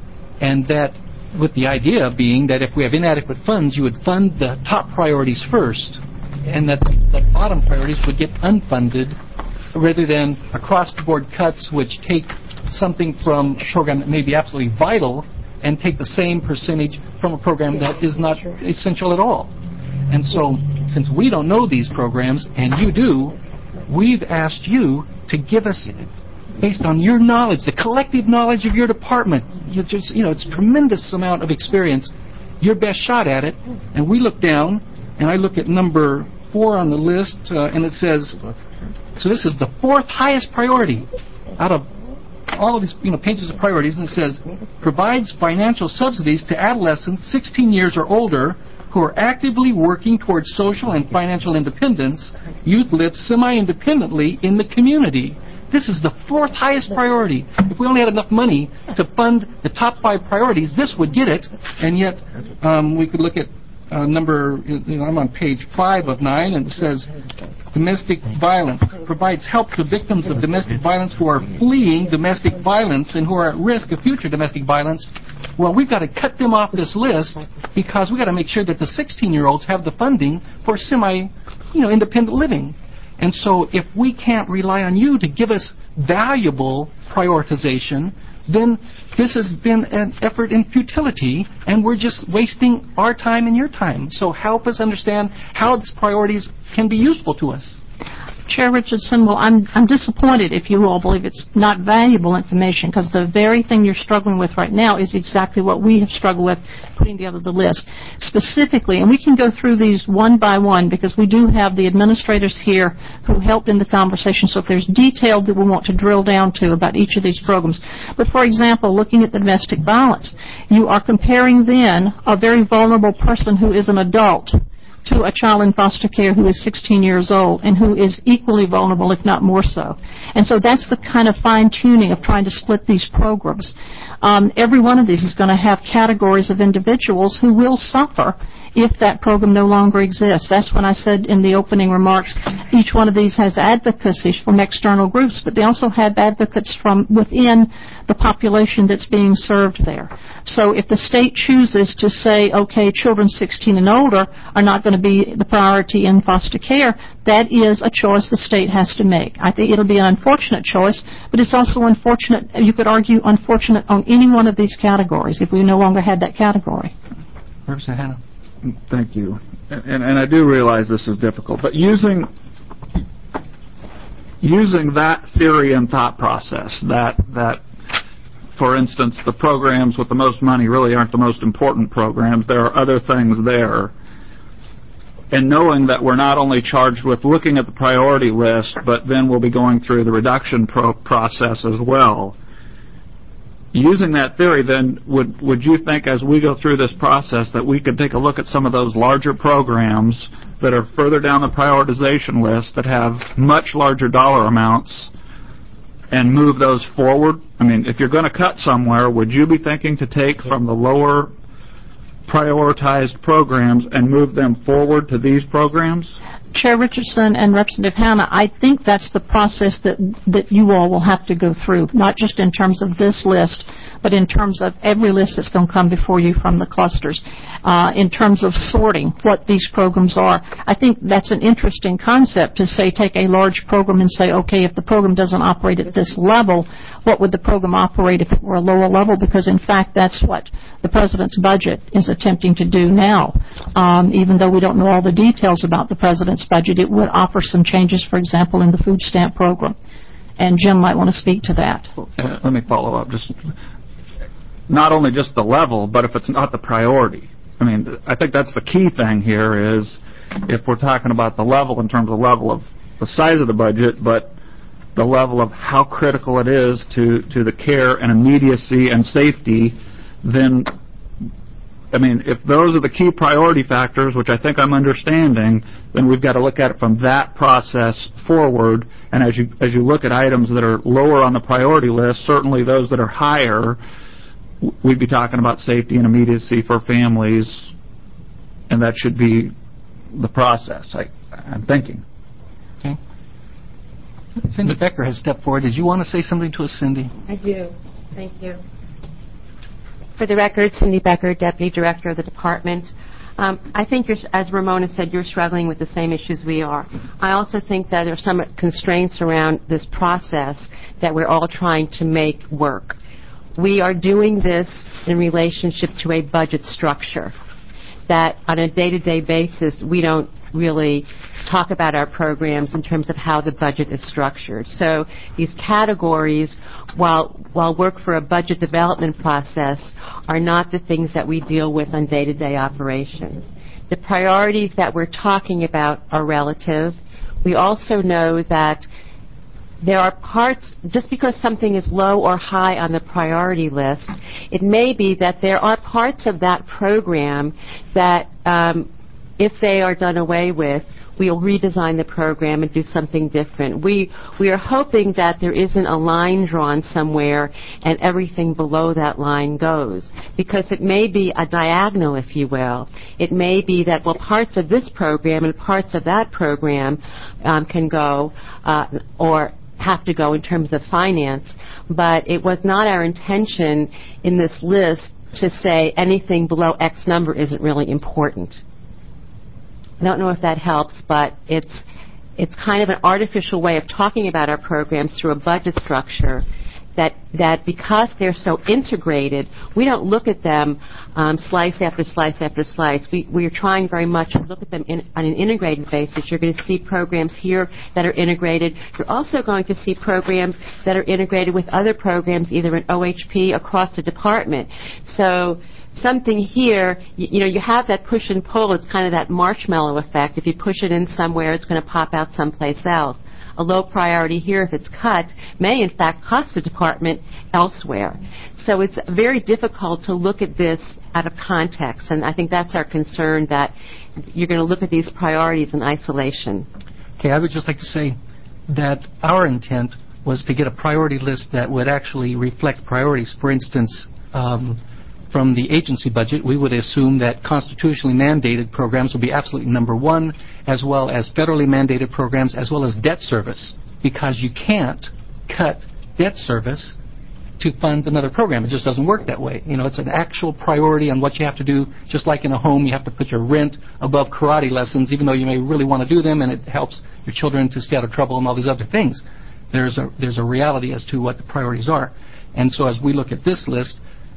And that, with the idea being that if we have inadequate funds, you would fund the top priorities first, and that the bottom priorities would get unfunded, rather than across-the-board cuts which take something from a program that may be absolutely vital and take the same percentage from a program that is not essential at all. And so, since we don't know these programs, and you do, we've asked you to give us, based on your knowledge, the collective knowledge of your department, you just, you know, it's a tremendous amount of experience, your best shot at it. And we look down, and I look at number four on the list, uh, and it says, so this is the fourth highest priority out of all of these, you know, pages of priorities, and it says, provides financial subsidies to adolescents sixteen years or older who are actively working towards social and financial independence. Youth live semi-independently in the community. This is the fourth highest priority. If we only had enough money to fund the top five priorities, this would get it. And yet, um, we could look at uh, number, you know, I'm on page five of nine, and it says, domestic violence provides help to victims of domestic violence who are fleeing domestic violence and who are at risk of future domestic violence. Well, we've got to cut them off this list because we've got to make sure that the sixteen-year-olds have the funding for semi, you know, independent living. And so if we can't rely on you to give us valuable prioritization, then this has been an effort in futility, and we're just wasting our time and your time. So help us understand how these priorities can be useful to us. Chair Richardson, well, I'm I'm disappointed if you all believe it's not valuable information, because the very thing you're struggling with right now is exactly what we have struggled with putting together the list. Specifically, and we can go through these one by one because we do have the administrators here who helped in the conversation, so if there's detail that we want to drill down to about each of these programs. But for example, looking at the domestic violence, you are comparing then a very vulnerable person who is an adult to a child in foster care who is sixteen years old and who is equally vulnerable, if not more so. And so that's the kind of fine-tuning of trying to split these programs. Um, every one of these is going to have categories of individuals who will suffer if that program no longer exists. That's when I said in the opening remarks, each one of these has advocacy from external groups, but they also have advocates from within the population that's being served there. So if the state chooses to say, okay, children sixteen and older are not going to be the priority in foster care, that is a choice the state has to make. I think it'll be an unfortunate choice, but it's also unfortunate, you could argue unfortunate on any one of these categories if we no longer had that category. Representative Hanna. Thank you. And, and I do realize this is difficult, but using using that theory and thought process, that that for instance, the programs with the most money really aren't the most important programs. There are other things there. And knowing that we're not only charged with looking at the priority list, but then we'll be going through the reduction pro- process as well. Using that theory, then, would would you think as we go through this process that we could take a look at some of those larger programs that are further down the prioritization list that have much larger dollar amounts and move those forward? I mean, if you're going to cut somewhere, would you be thinking to take from the lower prioritized programs and move them forward to these programs? Chair Richardson and Representative Hanna, I think that's the process that that you all will have to go through, not just in terms of this list, but in terms of every list that's going to come before you from the clusters. Uh, in terms of sorting what these programs are, I think that's an interesting concept to say take a large program and say, okay, if the program doesn't operate at this level, what would the program operate if it were a lower level? Because, in fact, that's what the President's budget is attempting to do now. Um, even though we don't know all the details about the President's budget, it would offer some changes, for example, in the food stamp program. And Jim might want to speak to that. Uh, let me follow up. Just not only just the level, but if it's not the priority. I mean, I think that's the key thing here is if we're talking about the level in terms of level of the size of the budget, but the level of how critical it is to, to the care and immediacy and safety, then, I mean, if those are the key priority factors, which I think I'm understanding, then we've got to look at it from that process forward. And as you as you look at items that are lower on the priority list, certainly those that are higher, we'd be talking about safety and immediacy for families, and that should be the process, I, I'm thinking. Okay. Cindy Becker has stepped forward. Did you want to say something to us, Cindy? I do. Thank you. For the record, Cindy Becker, Deputy Director of the Department. Um, I think, you're, as Ramona said, you're struggling with the same issues we are. I also think that there are some constraints around this process that we're all trying to make work. We are doing this in relationship to a budget structure that on a day-to-day basis we don't really talk about our programs in terms of how the budget is structured. So these categories, while while work for a budget development process, are not the things that we deal with on day-to-day operations. The priorities that we're talking about are relative. We also know that there are parts, just because something is low or high on the priority list, it may be that there are parts of that program that, um, if they are done away with, we'll redesign the program and do something different. We we are hoping that there isn't a line drawn somewhere and everything below that line goes, because it may be a diagonal, if you will. It may be that, well, parts of this program and parts of that program um, can go, uh, or have to go in terms of finance, but it was not our intention in this list to say anything below X number isn't really important. I don't know if that helps, but it's it's kind of an artificial way of talking about our programs through a budget structure that that because they're so integrated, we don't look at them um, slice after slice after slice. We we are trying very much to look at them in, on an integrated basis. You're going to see programs here that are integrated. You're also going to see programs that are integrated with other programs, either in O H P across the department. So something here, you, you know, you have that push and pull. It's kind of that marshmallow effect. If you push it in somewhere, it's going to pop out someplace else. A low priority here, if it's cut, may in fact cost the department elsewhere. So it's very difficult to look at this out of context, and I think that's our concern, that you're going to look at these priorities in isolation. Okay, I would just like to say that our intent was to get a priority list that would actually reflect priorities. For instance, um, from the agency budget, we would assume that constitutionally mandated programs would be absolutely number one, as well as federally mandated programs, as well as debt service, because you can't cut debt service to fund another program. It just doesn't work that way. You know, it's an actual priority on what you have to do. Just like in a home, you have to put your rent above karate lessons, even though you may really want to do them, and it helps your children to stay out of trouble and all these other things. There's a, there's a reality as to what the priorities are. And so as we look at this list,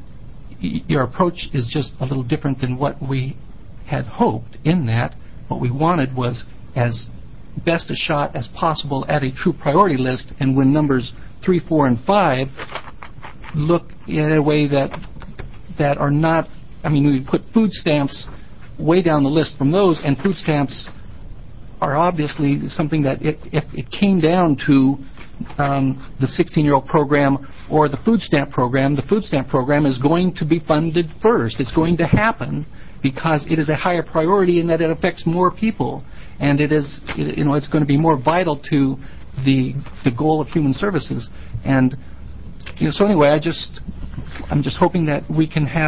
your approach is just a little different than what we had hoped, in that what we wanted was as best a shot as possible at a true priority list, and when numbers three, four, and five look in a way that that are not, I mean, we put food stamps way down the list from those, and food stamps are obviously something that it, if it came down to Um, the sixteen-year-old program or the food stamp program, the food stamp program is going to be funded first. It's going to happen because it is a higher priority in that it affects more people, and it is, you know, it's going to be more vital to the the goal of human services. And you know, so anyway, I just I'm just hoping that we can have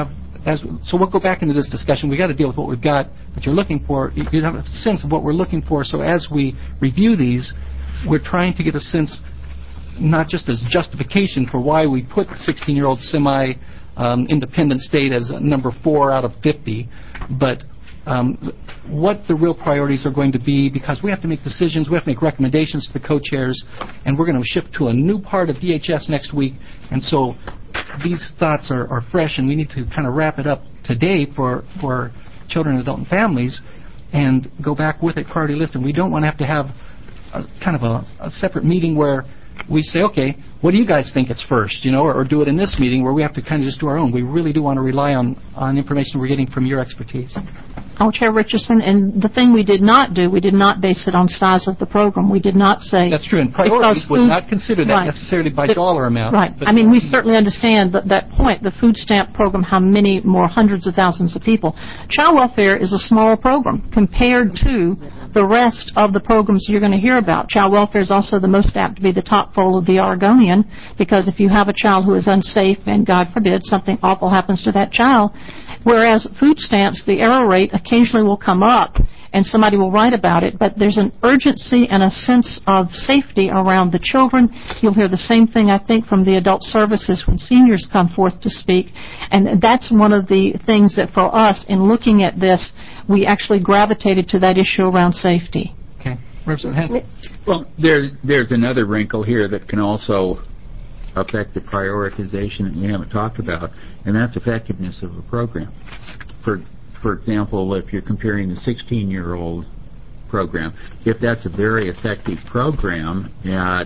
as so we'll go back into this discussion. We've got to deal with what we've got that you're looking for. You have a sense of what we're looking for. So as we review these, we're trying to get a sense, not just as justification for why we put sixteen-year-old semi-independent state as number four out of fifty, but um, what the real priorities are going to be, because we have to make decisions, we have to make recommendations to the co-chairs, and we're going to shift to a new part of D H S next week, and so these thoughts are, are fresh, and we need to kind of wrap it up today for, for children, adult, and families, and go back with a priority list, and we don't want to have to have a, kind of a, a separate meeting where we say, okay, what do you guys think it's first, you know, or, or do it in this meeting where we have to kind of just do our own. We really do want to rely on, on information we're getting from your expertise. Oh, Chair Richardson, and the thing we did not do, we did not base it on size of the program. We did not say... That's true, and priorities would food, not consider that right, necessarily by the, dollar amount. Right. I mean, we certainly understand that, that point, the food stamp program, how many more hundreds of thousands of people. Child welfare is a smaller program compared to the rest of the programs you're going to hear about. Child welfare is also the most apt to be the top fold of the Oregonian, because if you have a child who is unsafe and, God forbid, something awful happens to that child, whereas food stamps, the error rate occasionally will come up and somebody will write about it, but there's an urgency and a sense of safety around the children. You'll hear the same thing, I think, from the adult services when seniors come forth to speak, and that's one of the things that for us, in looking at this, we actually gravitated to that issue around safety. Okay. Representative Hanson. Well, there, there's another wrinkle here that can also affect the prioritization that we haven't talked about, and that's effectiveness of a program. For for example, if you're comparing the sixteen-year-old program, if that's a very effective program at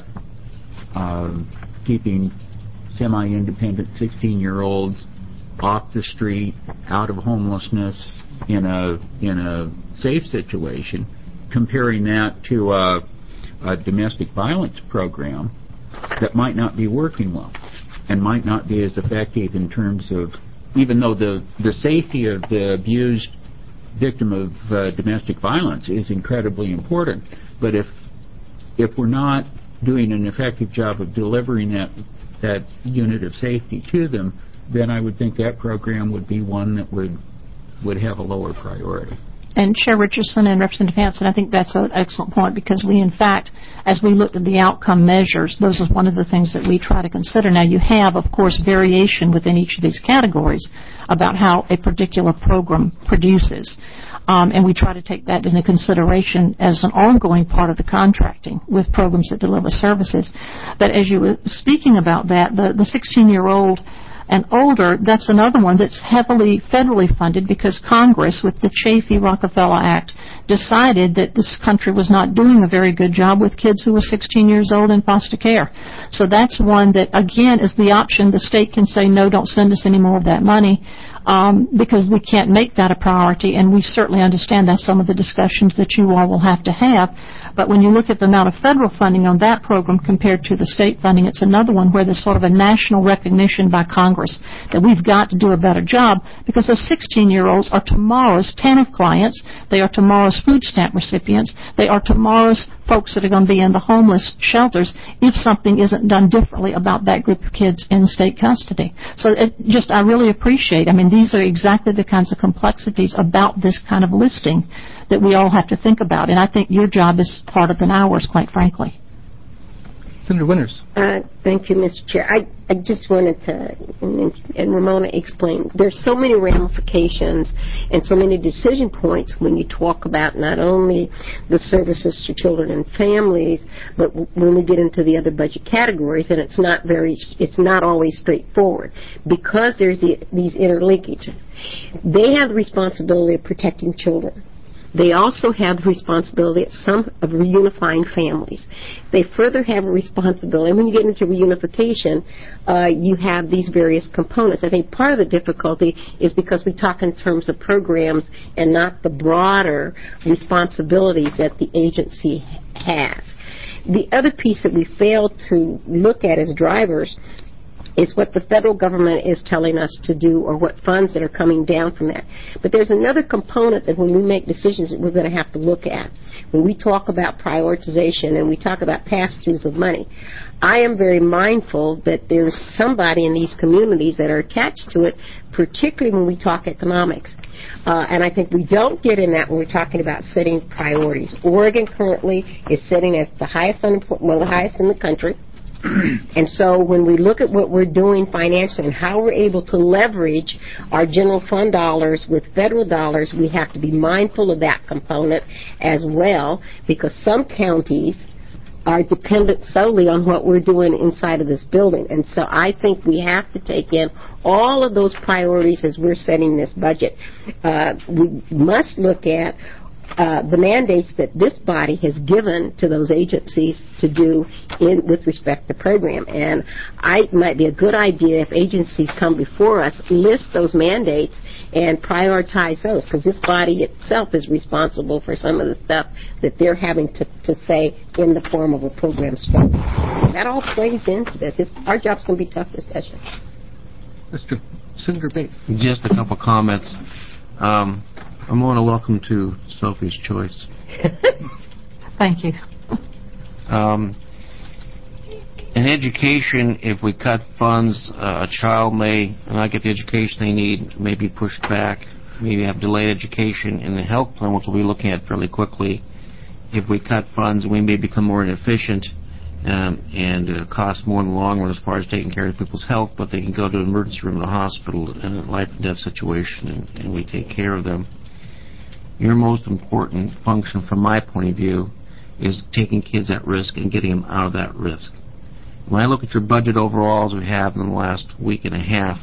um, keeping semi-independent sixteen-year-olds off the street, out of homelessness, in a in a safe situation, comparing that to a, a domestic violence program that might not be working well and might not be as effective in terms of, even though the, the safety of the abused victim of uh, domestic violence is incredibly important, but if if we're not doing an effective job of delivering that that unit of safety to them, then I would think that program would be one that would would have a lower priority. And Chair Richardson and Representative Hanson, I think that's an excellent point, because we, in fact, as we looked at the outcome measures, those are one of the things that we try to consider. Now, you have, of course, variation within each of these categories about how a particular program produces. Um, and we try to take that into consideration as an ongoing part of the contracting with programs that deliver services. But as you were speaking about that, the, the sixteen-year-old and older, that's another one that's heavily federally funded, because Congress, with the Chafee-Rockefeller Act, decided that this country was not doing a very good job with kids who were sixteen years old in foster care. So that's one that, again, is the option. The state can say, no, don't send us any more of that money, um, because we can't make that a priority, and we certainly understand that's some of the discussions that you all will have to have. But when you look at the amount of federal funding on that program compared to the state funding, it's another one where there's sort of a national recognition by Congress that we've got to do a better job, because those sixteen-year-olds are tomorrow's T A N F clients, they are tomorrow's food stamp recipients, they are tomorrow's folks that are going to be in the homeless shelters if something isn't done differently about that group of kids in state custody. So it just, I really appreciate, I mean, these are exactly the kinds of complexities about this kind of listing that we all have to think about. And I think your job is harder than ours, quite frankly. Senator Winters. Uh, thank you, Mister Chair. I, I just wanted to, and, and Ramona explained, there's so many ramifications and so many decision points when you talk about not only the services to children and families, but when we get into the other budget categories, and it's not very, it's not always straightforward, because there's the, these interlinkages. They have the responsibility of protecting children. They also have the responsibility of some of reunifying families. They further have a responsibility. And when you get into reunification, uh, you have these various components. I think part of the difficulty is because we talk in terms of programs and not the broader responsibilities that the agency has. The other piece that we fail to look at as drivers It's what the federal government is telling us to do or what funds that are coming down from that. But there's another component that when we make decisions that we're going to have to look at. When we talk about prioritization and we talk about pass-throughs of money, I am very mindful that there's somebody in these communities that are attached to it, particularly when we talk economics. Uh, and I think we don't get in that when we're talking about setting priorities. Oregon currently is sitting as the highest unemployment, one of the highest in the country. And so when we look at what we're doing financially and how we're able to leverage our general fund dollars with federal dollars, we have to be mindful of that component as well, because some counties are dependent solely on what we're doing inside of this building. And so I think we have to take in all of those priorities as we're setting this budget. Uh, we must look at Uh, the mandates that this body has given to those agencies to do in with respect to program. And I, it might be a good idea if agencies come before us, list those mandates and prioritize those, because this body itself is responsible for some of the stuff that they're having to, to say in the form of a program structure. That all plays into this. It's, our job's going to be tough this session. Mister Senator Bates. Just a couple comments. Um, I'm going to welcome to Sophie's Choice. Thank you. Um, in education, if we cut funds, uh, a child may not get the education they need, may be pushed back, maybe have delayed education. In the health plan, which we'll be looking at fairly quickly, if we cut funds, we may become more inefficient um, and uh, cost more in the long run as far as taking care of people's health, but they can go to an emergency room in a hospital in a life and death situation, and, and we take care of them. Your most important function, from my point of view, is taking kids at risk and getting them out of that risk. When I look at your budget overall, as we have in the last week and a half,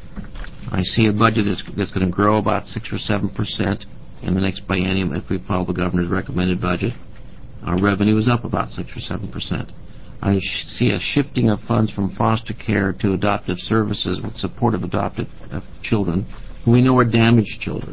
I see a budget that's, that's going to grow about six or seven percent in the next biennium if we follow the governor's recommended budget. Our revenue is up about six or seven percent. I sh- see a shifting of funds from foster care to adoptive services with support of adoptive uh, children who we know are damaged children.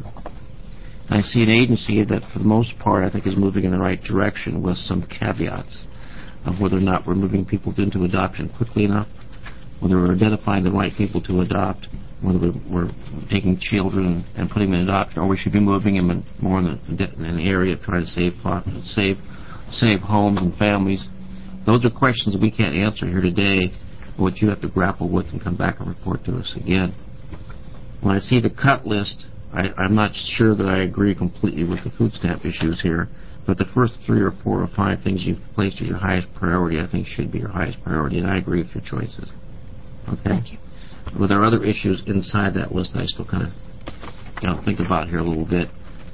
I see an agency that, for the most part, I think is moving in the right direction with some caveats of whether or not we're moving people into adoption quickly enough, whether we're identifying the right people to adopt, whether we're, we're taking children and putting them in adoption, or we should be moving them in more in, the, in an area of trying to save, save, save homes and families. Those are questions we can't answer here today, but what you have to grapple with and come back and report to us again. When I see the cut list, I, I'm not sure that I agree completely with the food stamp issues here, but the first three or four or five things you've placed as your highest priority, I think, should be your highest priority, and I agree with your choices. Okay? Thank you. Well, there are other issues inside that list that I still kind of, you know, think about here a little bit.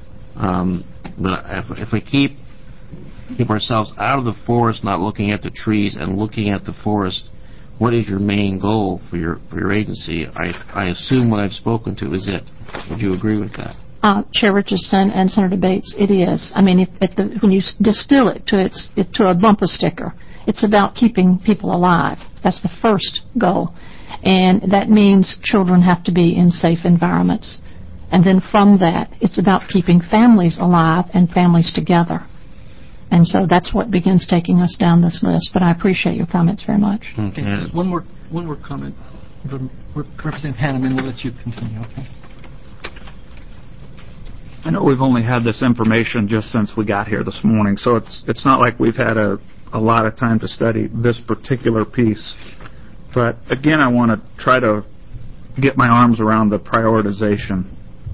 Um, but if, if we keep keep ourselves out of the forest, not looking at the trees, and looking at the forest, what is your main goal for your for your agency? I I assume what I've spoken to is it. Would you agree with that? Uh, Chair Richardson and Senator Bates, it is. I mean, if, if the, when you distill it to its it, to a bumper sticker, it's about keeping people alive. That's the first goal, and that means children have to be in safe environments. And then from that, it's about keeping families alive and families together. And so that's what begins taking us down this list. But I appreciate your comments very much. Okay. Okay. One more, one more comment from Representative Hanneman. We'll let you continue. Okay. I know we've only had this information just since we got here this morning, so it's it's not like we've had a, a lot of time to study this particular piece. But again, I want to try to get my arms around the prioritization.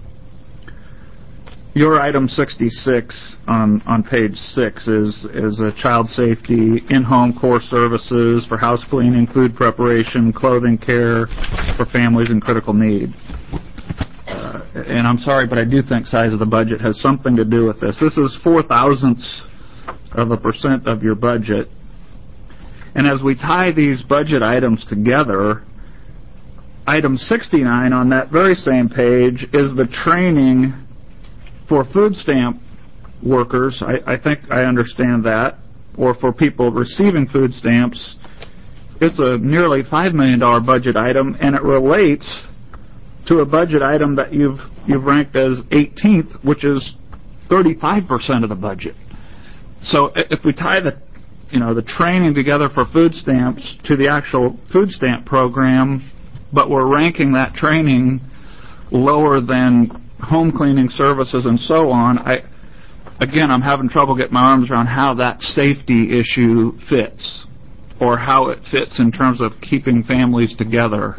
Your item sixty-six on, on page six is is a child safety, in-home core services for house cleaning, food preparation, clothing care for families in critical need. Uh, and I'm sorry, but I do think size of the budget has something to do with this. This is four thousandths of a percent of your budget. And as we tie these budget items together, item sixty-nine on that very same page is the training for food stamp workers. I, I think I understand that. Or for people receiving food stamps. It's a nearly five million dollars budget item, and it relates to a budget item that you've you've ranked as eighteenth, which is thirty-five percent of the budget. So if we tie the you know, the training together for food stamps to the actual food stamp program, but we're ranking that training lower than home cleaning services and so on. I, again, I'm having trouble getting my arms around how that safety issue fits, or how it fits in terms of keeping families together.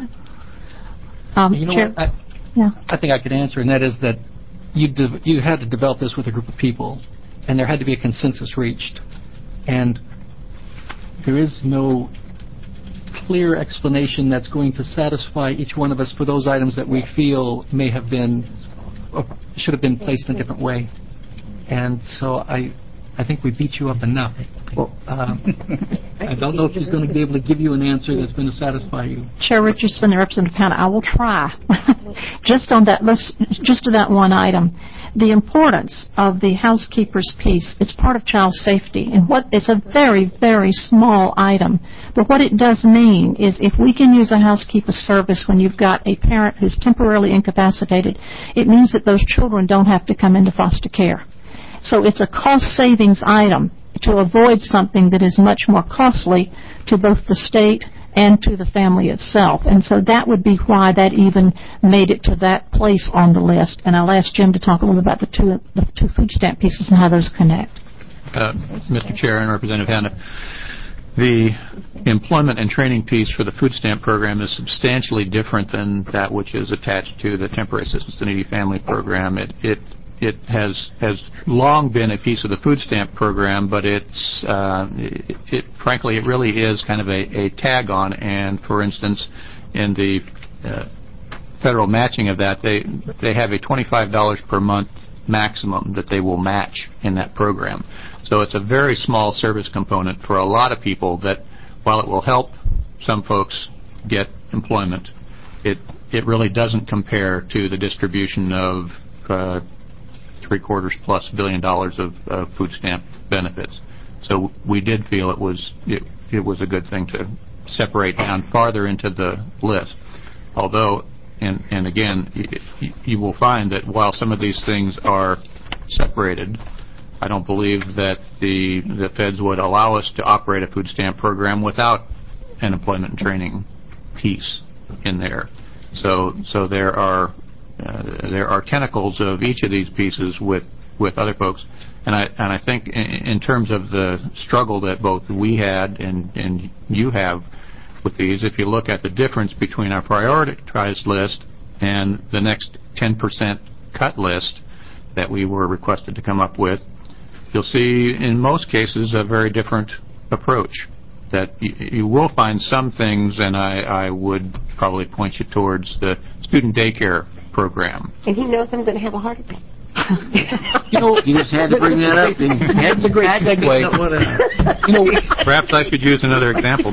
Um, You know Chair- what? I, Yeah. I think I could answer, and that is that you de- you had to develop this with a group of people, and there had to be a consensus reached. And there is no clear explanation that's going to satisfy each one of us for those items that we feel may have been, or should have been placed in a different way. And so I, I think we beat you up enough. Well, Uh, I don't know if she's going to be able to give you an answer that's going to satisfy you. Chair Richardson and Representative Hanna, I will try. Just on that, let's just to that one item, the importance of the housekeeper's piece. It's part of child safety, and what it's a very, very small item. But what it does mean is, if we can use a housekeeper service when you've got a parent who's temporarily incapacitated, it means that those children don't have to come into foster care. So it's a cost savings item to avoid something that is much more costly to both the state and to the family itself. And so that would be why that even made it to that place on the list. And I'll ask Jim to talk a little about the two, the two food stamp pieces and how those connect. Uh, Mister Chair and Representative Hanna, the employment and training piece for the food stamp program is substantially different than that which is attached to the temporary assistance to needy family program. It, it It has has long been a piece of the food stamp program, but it's uh, it, it frankly it really is kind of a, a tag on. And for instance, in the uh, federal matching of that, they they have a twenty-five dollars per month maximum that they will match in that program. So it's a very small service component for a lot of people. That while it will help some folks get employment, it it really doesn't compare to the distribution of uh, three quarters plus billion dollars of uh, food stamp benefits. So we did feel it was it, it was a good thing to separate down farther into the list. Although, and, and again, y- you will find that while some of these things are separated, I don't believe that the the feds would allow us to operate a food stamp program without an employment and training piece in there. So so there are Uh, there are tentacles of each of these pieces with, with other folks, and I and I think in, in terms of the struggle that both we had and, and you have with these, if you look at the difference between our prioritized list and the next ten percent cut list that we were requested to come up with, you'll see in most cases a very different approach. That you, you will find some things, and I, I would probably point you towards the student daycare program. And he knows I'm going to have a heart attack. You know, You just had to bring that up. That's a great segue. You know, Perhaps I should use another example.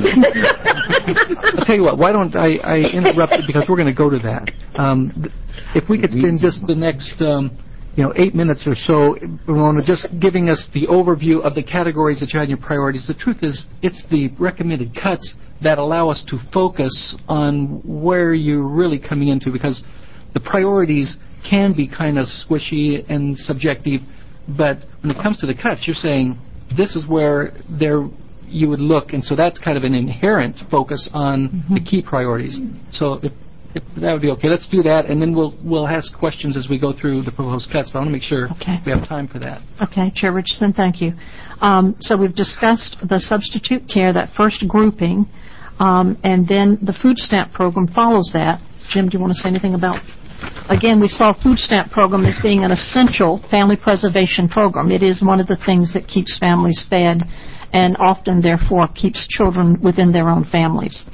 I'll tell you what, why don't I, I interrupt it, because we're going to go to that. Um, th- if we could spend just the next, um, you know, eight minutes or so, Ramona, just giving us the overview of the categories that you had in your priorities. The truth is, it's the recommended cuts that allow us to focus on where you're really coming into, because the priorities can be kind of squishy and subjective, but when it comes to the cuts, you're saying this is where there you would look, and so that's kind of an inherent focus on mm-hmm. the key priorities. So if, if that would be okay, let's do that, and then we'll we'll ask questions as we go through the proposed cuts. But I want to make sure okay. we have time for that. Okay, Chair Richardson, thank you. Um, so we've discussed the substitute care, that first grouping, um, and then the food stamp program follows that. Jim, do you want to say anything about? Again, we saw food stamp program as being an essential family preservation program. It is one of the things that keeps families fed and often, therefore, keeps children within their own families.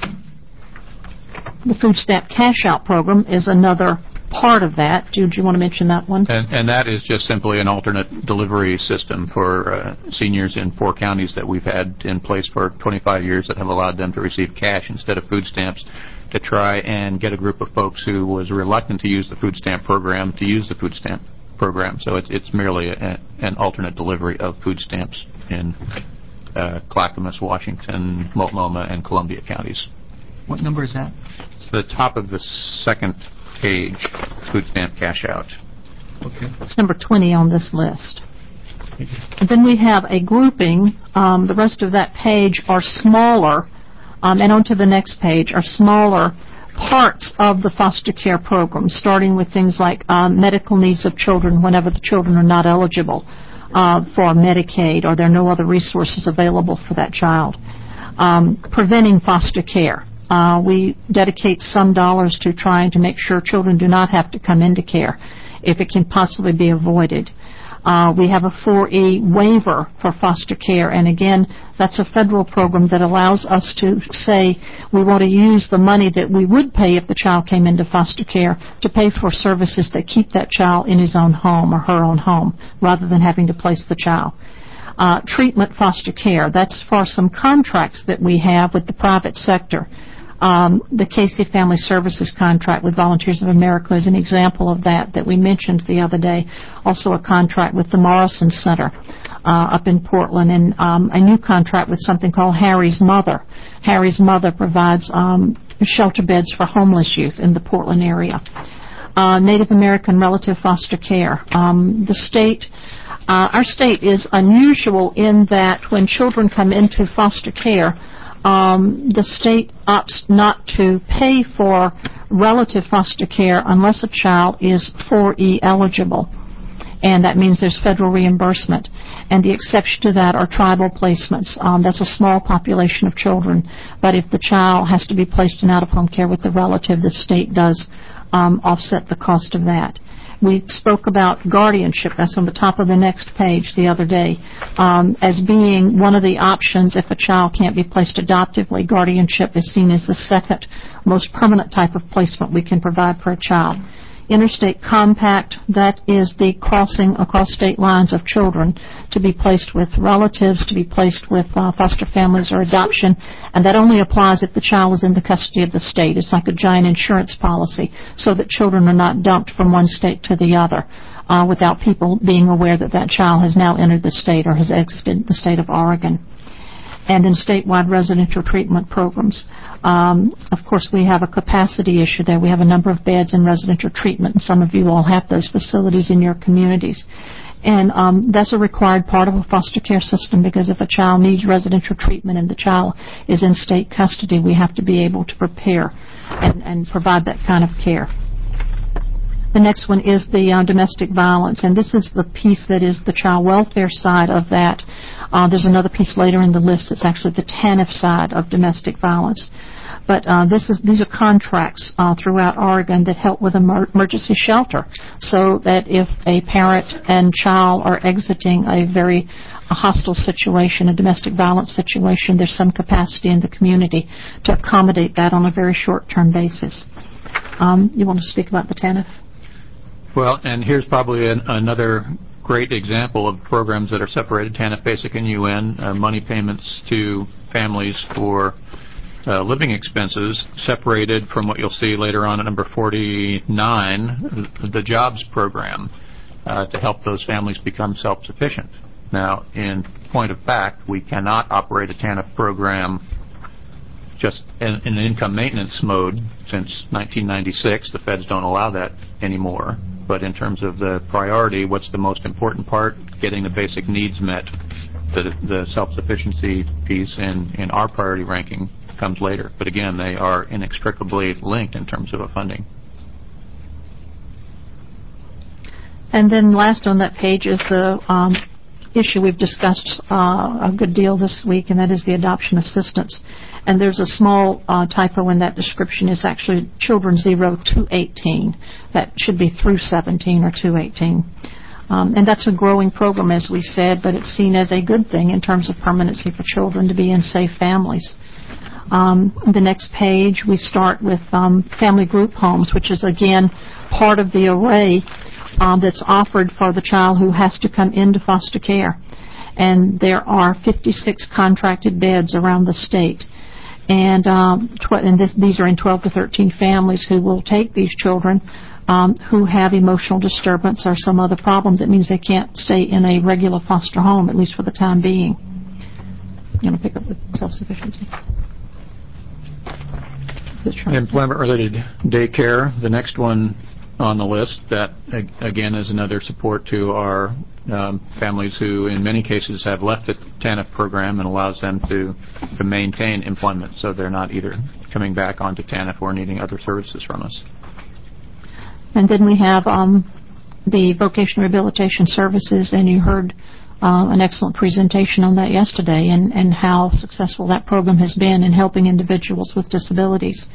The food stamp cash out program is another part of that. Do, do you want to mention that one? And, and that is just simply an alternate delivery system for uh, seniors in four counties that we've had in place for twenty-five years that have allowed them to receive cash instead of food stamps, to try and get a group of folks who was reluctant to use the food stamp program to use the food stamp program. So it, it's merely a, an alternate delivery of food stamps in uh, Clackamas, Washington, Multnomah, and Columbia counties. What number is that? It's the top of the second page, food stamp cash out. Okay. It's number twenty on this list. And then we have a grouping. Um, the rest of that page are smaller, um, and onto the next page are smaller parts of the foster care program, starting with things like um, medical needs of children whenever the children are not eligible uh, for Medicaid or there are no other resources available for that child. Um, preventing foster care. Uh, we dedicate some dollars to trying to make sure children do not have to come into care if it can possibly be avoided. Uh, we have a four E waiver for foster care, and again, that's a federal program that allows us to say we want to use the money that we would pay if the child came into foster care to pay for services that keep that child in his own home or her own home, rather than having to place the child. Uh, treatment foster care, that's for some contracts that we have with the private sector. Um, the Casey Family Services contract with Volunteers of America is an example of that that we mentioned the other day. Also a contract with the Morrison Center uh, up in Portland, and um, a new contract with something called Harry's Mother. Harry's Mother provides um, shelter beds for homeless youth in the Portland area. Uh, Native American relative foster care. Um, the state, uh, our state is unusual in that when children come into foster care, Um, the state opts not to pay for relative foster care unless a child is four E eligible, and that means there's federal reimbursement. And the exception to that are tribal placements. Um, that's a small population of children, but if the child has to be placed in out-of-home care with the relative, the state does um, offset the cost of that. We spoke about guardianship, that's on the top of the next page the other day, um, as being one of the options if a child can't be placed adoptively. Guardianship is seen as the second most permanent type of placement we can provide for a child. Interstate compact, that is the crossing across state lines of children to be placed with relatives, to be placed with uh, foster families or adoption, and that only applies if the child was in the custody of the state. It's like a giant insurance policy so that children are not dumped from one state to the other uh, without people being aware that that child has now entered the state or has exited the state of Oregon. And then statewide residential treatment programs. Um, of course, we have a capacity issue there. We have a number of beds in residential treatment, and some of you all have those facilities in your communities. And um, that's a required part of a foster care system, because if a child needs residential treatment and the child is in state custody, we have to be able to prepare and, and provide that kind of care. The next one is the uh, domestic violence, and this is the piece that is the child welfare side of that. Uh, there's another piece later in the list that's actually the TANF side of domestic violence. But uh, this is these are contracts uh, throughout Oregon that help with emer- emergency shelter, so that if a parent and child are exiting a very a hostile situation, a domestic violence situation, there's some capacity in the community to accommodate that on a very short-term basis. Um, you want to speak about the TANF? Well, and here's probably an, another great example of programs that are separated, TANF Basic and U N, uh, money payments to families for uh, living expenses, separated from what you'll see later on at number forty-nine, the JOBS program, uh, to help those families become self-sufficient. Now, in point of fact, we cannot operate a TANF program just in, in an income maintenance mode since nineteen ninety-six. The feds don't allow that anymore. But in terms of the priority, what's the most important part? Getting the basic needs met. The, the self-sufficiency piece in, in our priority ranking comes later. But again, they are inextricably linked in terms of a funding. And then last on that page is the um, issue we've discussed uh, a good deal this week, and that is the adoption assistance. And there's a small uh, typo in that description. It's actually children zero to eighteen. That should be through seventeen or to eighteen. Um, and that's a growing program, as we said, but it's seen as a good thing in terms of permanency for children to be in safe families. Um, the next page, we start with um, family group homes, which is, again, part of the array um, that's offered for the child who has to come into foster care. And there are fifty-six contracted beds around the state. And, um, tw- and this, these are in twelve to thirteen families who will take these children um, who have emotional disturbance or some other problem that means they can't stay in a regular foster home, at least for the time being. You want to pick up with self-sufficiency? Employment-related daycare. The next one on the list. That, ag- again, is another support to our um, families who, in many cases, have left the TANF program and allows them to, to maintain employment, so they're not either coming back onto TANF or needing other services from us. And then we have um, the vocational rehabilitation services, and you heard uh, an excellent presentation on that yesterday, and, and how successful that program has been in helping individuals with disabilities.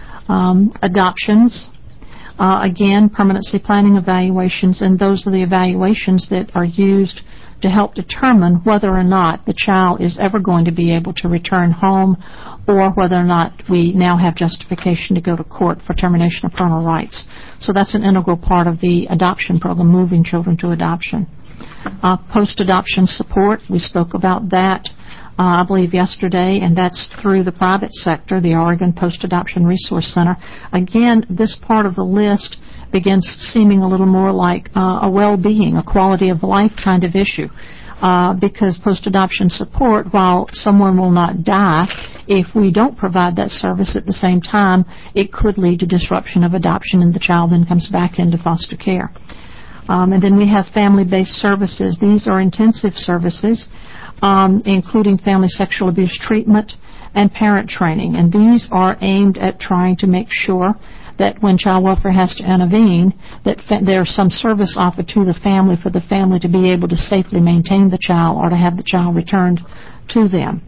Um, adoptions, uh, again, permanency planning evaluations, and those are the evaluations that are used to help determine whether or not the child is ever going to be able to return home, or whether or not we now have justification to go to court for termination of parental rights. So that's an integral part of the adoption program, moving children to adoption. Uh, post-adoption support, we spoke about that, uh, I believe, yesterday, and that's through the private sector, the Oregon Post-Adoption Resource Center. Again, this part of the list begins seeming a little more like uh, a well-being, a quality of life kind of issue. Uh, because post-adoption support, while someone will not die, if we don't provide that service at the same time, it could lead to disruption of adoption, and the child then comes back into foster care. Um, and then we have family-based services. These are intensive services, um, including family sexual abuse treatment and parent training. And these are aimed at trying to make sure that when child welfare has to intervene, that fa- there's some service offered to the family for the family to be able to safely maintain the child or to have the child returned to them.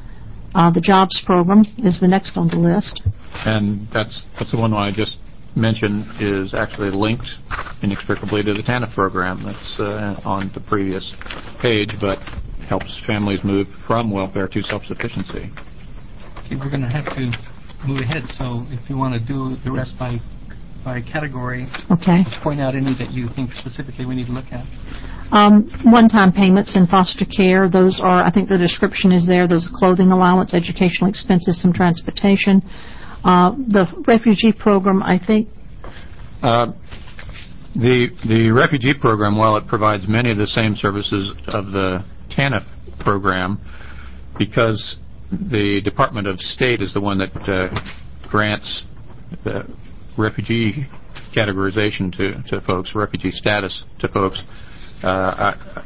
Uh, the JOBS program is the next on the list. And that's, that's the one I just mentioned is actually linked inextricably to the TANF program that's uh, on the previous page, but helps families move from welfare to self-sufficiency. Okay, we're going to have to move ahead, so if you want to do the rest by by category, okay, point out any that you think specifically we need to look at. Um, one-time payments in foster care, those are, I think the description is there, those are clothing allowance, educational expenses, some transportation. Uh, the refugee program, I think... Uh, the, the refugee program, while it provides many of the same services of the TANF program, because the Department of State is the one that uh, grants the refugee categorization to, to folks, refugee status to folks. Uh, I,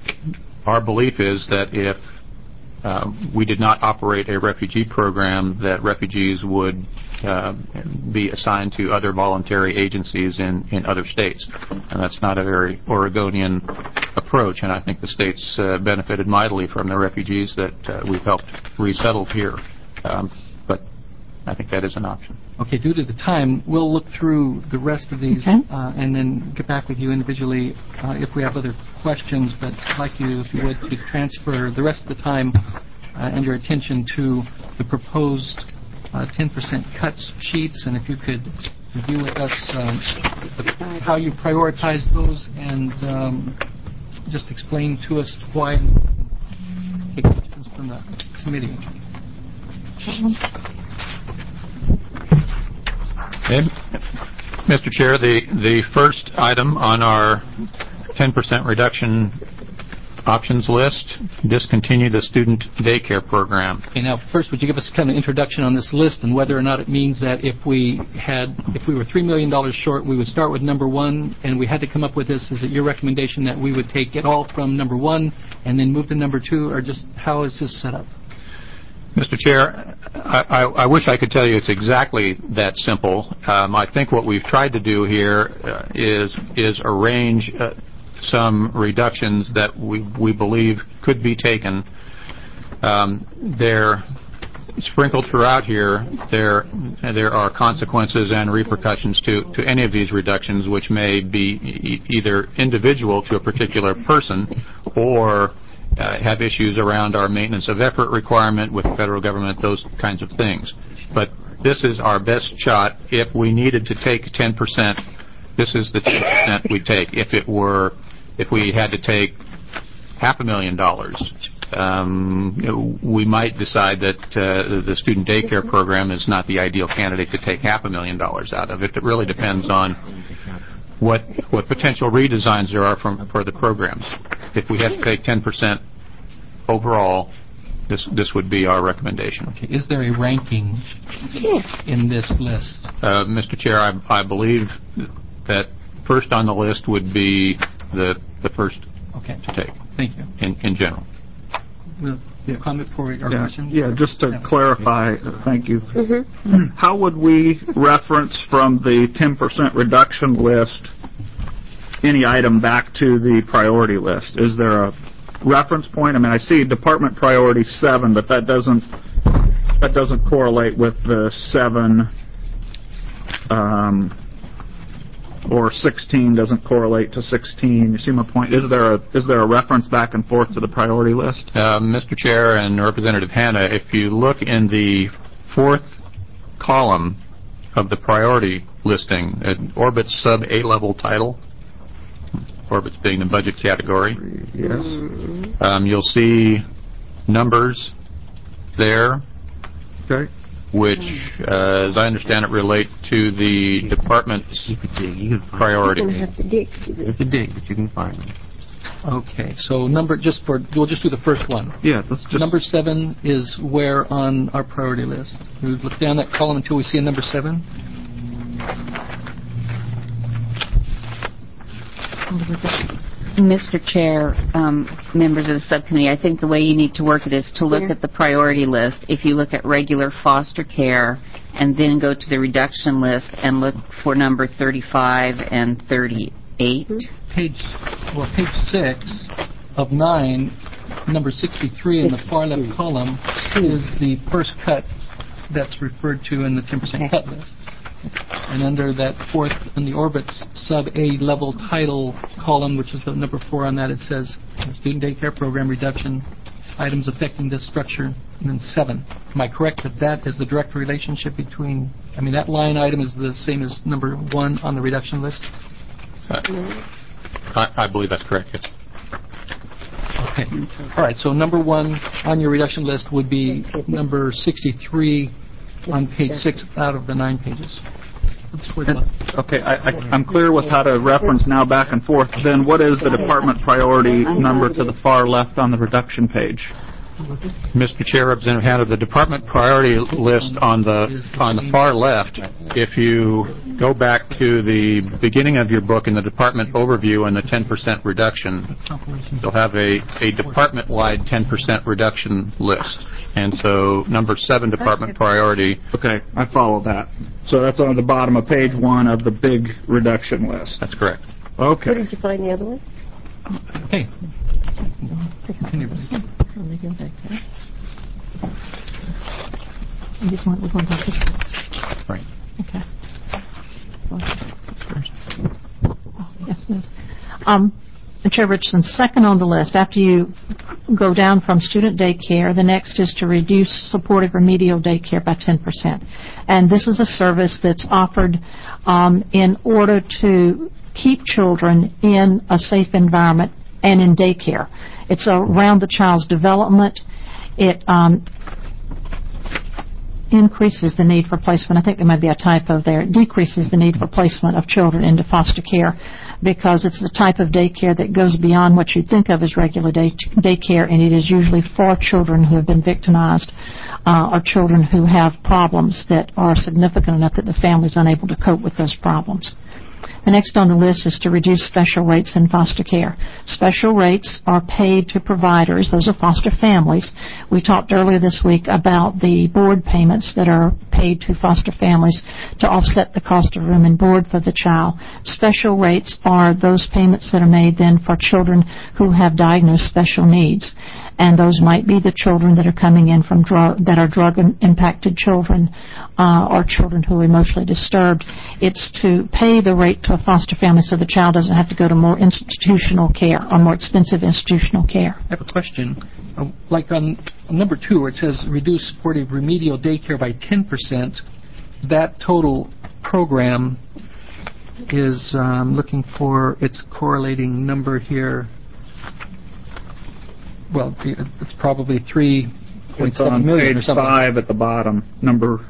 our belief is that if uh, we did not operate a refugee program, that refugees would uh, be assigned to other voluntary agencies in, in other states. And that's not a very Oregonian approach, and I think the state's uh, benefited mightily from the refugees that uh, we've helped resettle here. Um, but I think that is an option. Okay, due to the time, we'll look through the rest of these okay. uh, and then get back with you individually uh, if we have other questions, but I'd like you, if you would, to transfer the rest of the time uh, and your attention to the proposed uh, ten percent cuts sheets, and if you could review with us um, the, how you prioritize those and um, just explain to us why. Take questions from the committee. Okay. Mister Chair, the, the first item on our ten percent reduction options list, discontinue the student daycare program. Okay, now first, would you give us kind of an introduction on this list and whether or not it means that if we had, if we were three million dollars short, we would start with number one, and we had to come up with this? Is it your recommendation that we would take it all from number one and then move to number two, or just how is this set up? Mister Chair, I, I, I wish I could tell you it's exactly that simple. Um, I think what we've tried to do here uh, is is arrange uh, some reductions that we we believe could be taken. Um, they're sprinkled throughout here. There there are consequences and repercussions to, to any of these reductions, which may be e- either individual to a particular person or Uh, have issues around our maintenance of effort requirement with the federal government, those kinds of things. But this is our best shot. If we needed to take ten percent, this is the ten percent we take. If it were, if we had to take half a million dollars, um, you know, we might decide that uh, the student daycare program is not the ideal candidate to take half a million dollars out of it. It really depends on what what potential redesigns there are from, for the programs. If we have to take ten percent overall, this this would be our recommendation. Okay. Is there a ranking in this list? Uh, Mister Chair, I, I believe that first on the list would be the the first Okay. to take Thank you. in, in general. Will you comment for or Yeah, question? yeah, just to clarify, uh, thank you. Mm-hmm. How would we reference from the ten percent reduction list any item back to the priority list? Is there a reference point? I mean, I see department priority seven, but that doesn't that doesn't correlate with the seven, um, or sixteen doesn't correlate to sixteen. You see my point? Is there a is there a reference back and forth to the priority list? Uh, Mister Chair and Representative Hanna, if you look in the fourth column of the priority listing, at Orbit's sub A-level title, Orbit's being the budget category, Yes. um, you'll see numbers there, Okay. which, uh, as I understand it, relate to the department's You could dig. You could find priority. You're going to have to dig through You this. could dig, but you can find them. Okay, so number, just for, we'll just do the first one. Yeah, let's just... Number seven is where on our priority list? We look down that column until we see a number seven. Mister Chair, um, members of the subcommittee, I think the way you need to work it is to look Yeah. at the priority list. If you look at regular foster care and then go to the reduction list and look for number thirty-five and thirty-eight. Page, well, page six of nine, number sixty-three in the far left column is the first cut that's referred to in the ten percent cut list. And under that fourth, in the Orbit's sub-A level title column, which is the number four on that, it says student daycare program reduction, items affecting this structure, and then seven. Am I correct that that is the direct relationship between, I mean, that line item is the same as number one on the reduction list? Uh, I, I believe that's correct, yes. Okay. All right, so number one on your reduction list would be number sixty-three on page six out of the nine pages. That's where the- Okay, I, I, I'm clear with how to reference now back and forth. Then what is the department priority number to the far left on the reduction page? Mister Chair, Representative Hanna, the department priority list on the on the far left, if you go back to the beginning of your book in the department overview and the ten percent reduction, you'll have a, a department-wide ten percent reduction list. And so number seven, department priority. Okay, I follow that. So that's on the bottom of page one of the big reduction list. That's correct. Okay. Where did you find the other one? Okay. Continue. You just want, we're going back to six. Right. Okay. Oh, yes, yes. Um, Chair Richardson, second on the list, after you go down from student daycare, the next is to reduce supportive remedial daycare by ten percent. And this is a service that's offered um, in order to keep children in a safe environment and in daycare. It's around the child's development. It um, increases the need for placement. I think there might be a typo there. It decreases the need for placement of children into foster care because it's the type of daycare that goes beyond what you think of as regular day daycare, and it is usually for children who have been victimized uh, or children who have problems that are significant enough that the family is unable to cope with those problems. The next on the list is to reduce special rates in foster care. Special rates are paid to providers. Those are foster families. We talked earlier this week about the board payments that are paid to foster families to offset the cost of room and board for the child. Special rates are those payments that are made then for children who have diagnosed special needs. And those might be the children that are coming in from drug, that are drug-impacted children uh, or children who are emotionally disturbed. It's to pay the rate to a foster family so the child doesn't have to go to more institutional care or more expensive institutional care. I have a question. Uh, like on, on number two, where it says reduce supportive remedial daycare by ten percent, that total program is um, looking for its correlating number here. Well, it's probably three point It's on seven million or page something. five at the bottom, number...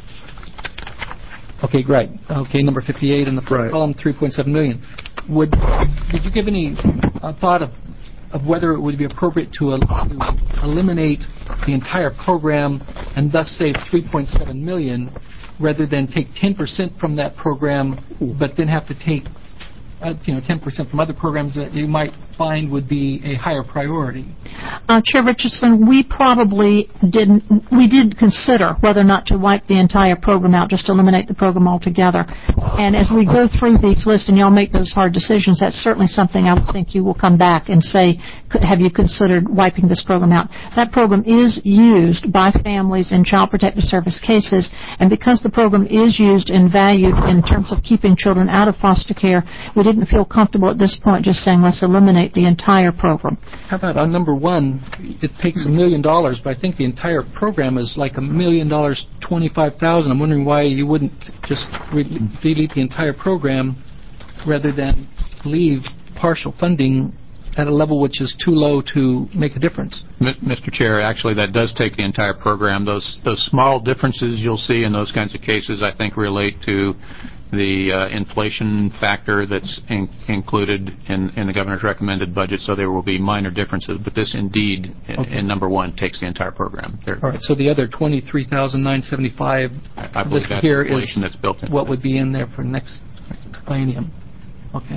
Okay, great. Okay, number fifty-eight in the Right. column, three point seven million. Would did you give any uh, thought of of whether it would be appropriate to, uh, to eliminate the entire program and thus save three point seven million dollars rather than take ten percent from that program but then have to take uh, you know, ten percent from other programs that you might find would be a higher priority. Uh, Chair Richardson, we probably didn't, we did consider whether or not to wipe the entire program out, just eliminate the program altogether. And as we go through these lists and y'all make those hard decisions, that's certainly something I would think you will come back and say, have you considered wiping this program out? That program is used by families in Child Protective Service cases, and because the program is used and valued in terms of keeping children out of foster care, we didn't feel comfortable at this point just saying let's eliminate the entire program. How about on number one, it takes a million dollars, but I think the entire program is like a million dollars, twenty-five thousand. I'm wondering why you wouldn't just re- delete the entire program rather than leave partial funding at a level which is too low to make a difference. Mister Chair, actually, that does take the entire program. Those those small differences you'll see in those kinds of cases, I think, relate to the uh, inflation factor that's in, included in, in the governor's recommended budget, so there will be minor differences. But this, indeed, okay. in, in number one, takes the entire program. There. All right. So the other twenty-three thousand nine hundred seventy-five I, I believe that's here inflation is that's built in. What would be in there for next biennium? Okay.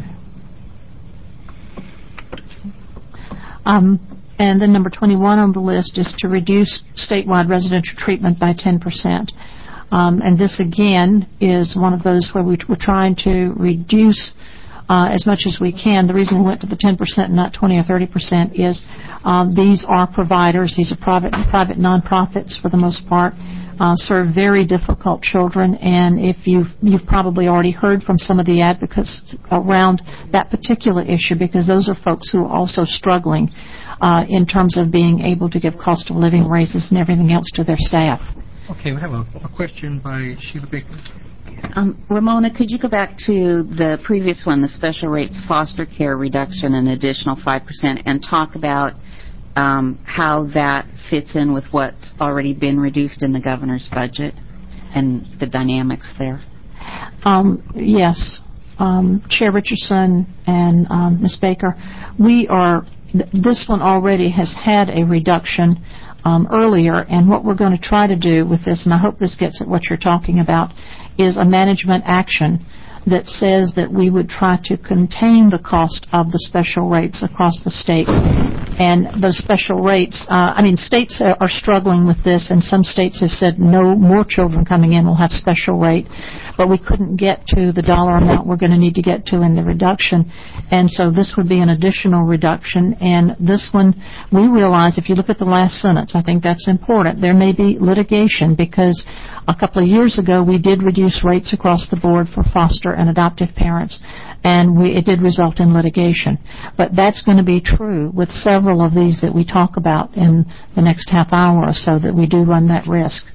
Um, and then number twenty-one on the list is to reduce statewide residential treatment by ten percent. Um, and this, again, is one of those where we, we're trying to reduce uh, as much as we can. The reason we went to the ten percent and not twenty or thirty percent is um, these are providers. These are private, private nonprofits for the most part, uh, serve very difficult children. And if you've, you've probably already heard from some of the advocates around that particular issue, because those are folks who are also struggling uh, in terms of being able to give cost of living raises and everything else to their staff. Okay, we have a, a question by Sheila Baker. Um, Ramona, could you go back to the previous one, the special rates foster care reduction, an additional five percent, and talk about um, how that fits in with what's already been reduced in the governor's budget and the dynamics there? Um, yes. Um, Chair Richardson and um, Miz Baker, we are, th- this one already has had a reduction Um, earlier, and what we're going to try to do with this, and I hope this gets at what you're talking about, is a management action that says that we would try to contain the cost of the special rates across the state. And those special rates, uh, I mean, states are, are struggling with this, and some states have said no more children coming in will have special rate, but we couldn't get to the dollar amount we're going to need to get to in the reduction. And so this would be an additional reduction. And this one, we realize, if you look at the last sentence, I think that's important. There may be litigation because a couple of years ago we did reduce rates across the board for foster and adoptive parents, and we, it did result in litigation. But that's going to be true with several of these that we talk about in the next half hour or so, that we do run that risk.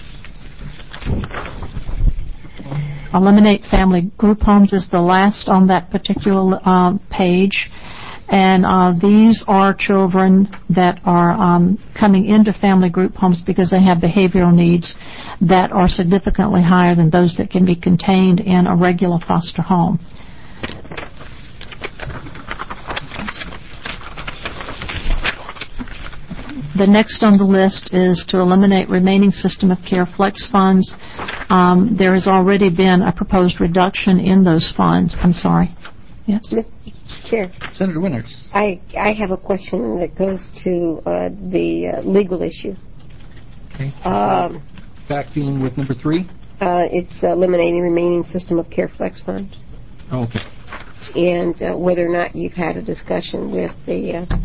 Eliminate family group homes is the last on that particular uh, page. And uh, these are children that are um, coming into family group homes because they have behavioral needs that are significantly higher than those that can be contained in a regular foster home. The next on the list is to eliminate remaining system of care flex funds. Um, there has already been a proposed reduction in those funds. I'm sorry. Yes. Mister Chair. Senator Winters. I, I have a question that goes to uh, the uh, legal issue. Okay. Um, Back dealing with number three. Uh, it's eliminating remaining system of care flex fund. Oh, okay. And uh, whether or not you've had a discussion with the uh,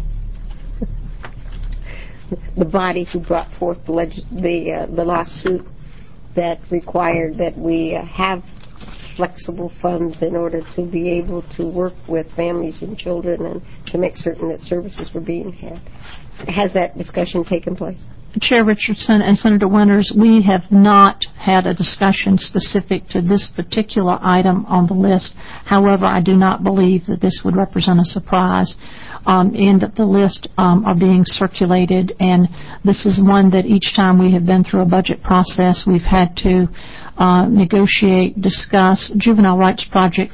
the body who brought forth the leg- the, uh, the lawsuit that required that we uh, have flexible funds in order to be able to work with families and children and to make certain that services were being had. Has that discussion taken place? Chair Richardson and Senator Winters, we have not had a discussion specific to this particular item on the list. However, I do not believe that this would represent a surprise um, in that the list um, are being circulated, and this is one that each time we have been through a budget process, we've had to uh, negotiate, discuss. Juvenile Rights Project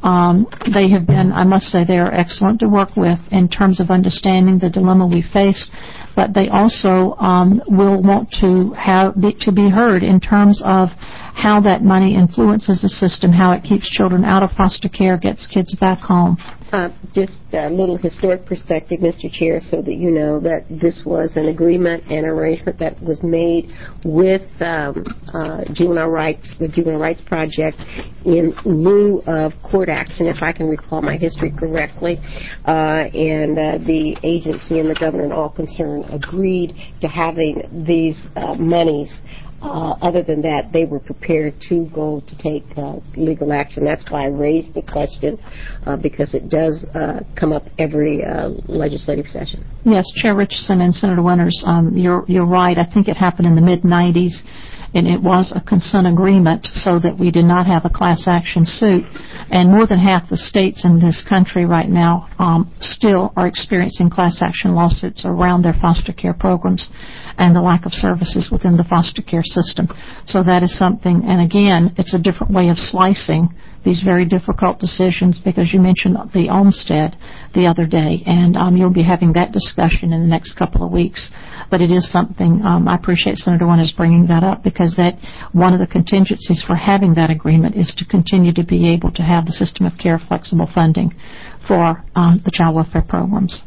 Um, they have been, I must say, they are excellent to work with in terms of understanding the dilemma we face, but they also um, will want to have be, to be heard in terms of how that money influences the system, how it keeps children out of foster care, gets kids back home. Uh, just a little historic perspective, Mister Chair, so that you know that this was an agreement and arrangement that was made with um, uh, juvenile rights, the Juvenile Rights Project, in lieu of court action, if I can recall my history correctly. Uh, and uh, the agency and the governor and all concerned agreed to having these uh, monies. Uh, other than that, they were prepared to go to take uh, legal action. That's why I raised the question, uh, because it does uh, come up every uh, legislative session. Yes, Chair Richardson and Senator Winters, um, you're, you're right. I think it happened in the mid nineties, and it was a consent agreement so that we did not have a class action suit. And more than half the states in this country right now um, still are experiencing class action lawsuits around their foster care programs and the lack of services within the foster care system. So that is something, and again, it's a different way of slicing these very difficult decisions, because you mentioned the Olmstead the other day, and um, you'll be having that discussion in the next couple of weeks. But it is something, um, I appreciate Senator Winters bringing that up, because that one of the contingencies for having that agreement is to continue to be able to have the system of care flexible funding for um, the child welfare programs.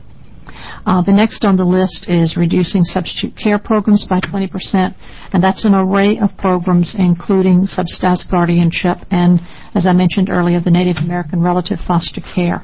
Uh, the next on the list is reducing substitute care programs by twenty percent, and that's an array of programs including subsidized guardianship and, as I mentioned earlier, the Native American relative foster care.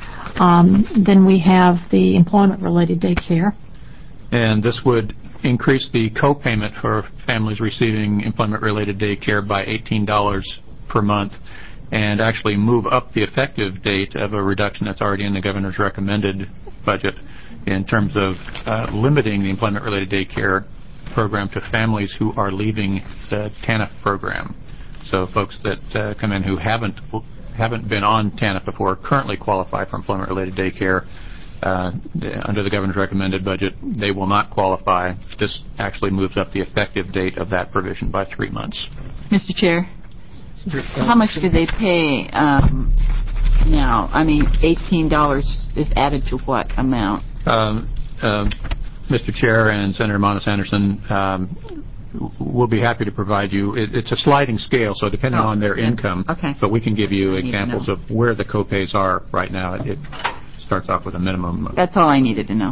Um, then we have the employment-related daycare. And this would increase the co-payment for families receiving employment-related daycare by eighteen dollars per month, and actually move up the effective date of a reduction that's already in the governor's recommended budget in terms of uh, limiting the employment-related daycare program to families who are leaving the TANF program. So folks that uh, come in who haven't haven't been on TANF before currently qualify for employment-related daycare. Uh, under the governor's recommended budget, they will not qualify. This actually moves up the effective date of that provision by three months. Mister Chair, how much do they pay um, now? I mean, eighteen dollars is added to what amount? Um, um, Mister Chair and Senator Monis Anderson, um, we'll be happy to provide you. It, it's a sliding scale, so depending oh, on their yeah. income, okay. but we can give you I examples of where the co-pays are right now. It, it starts off with a minimum. That's all I needed to know.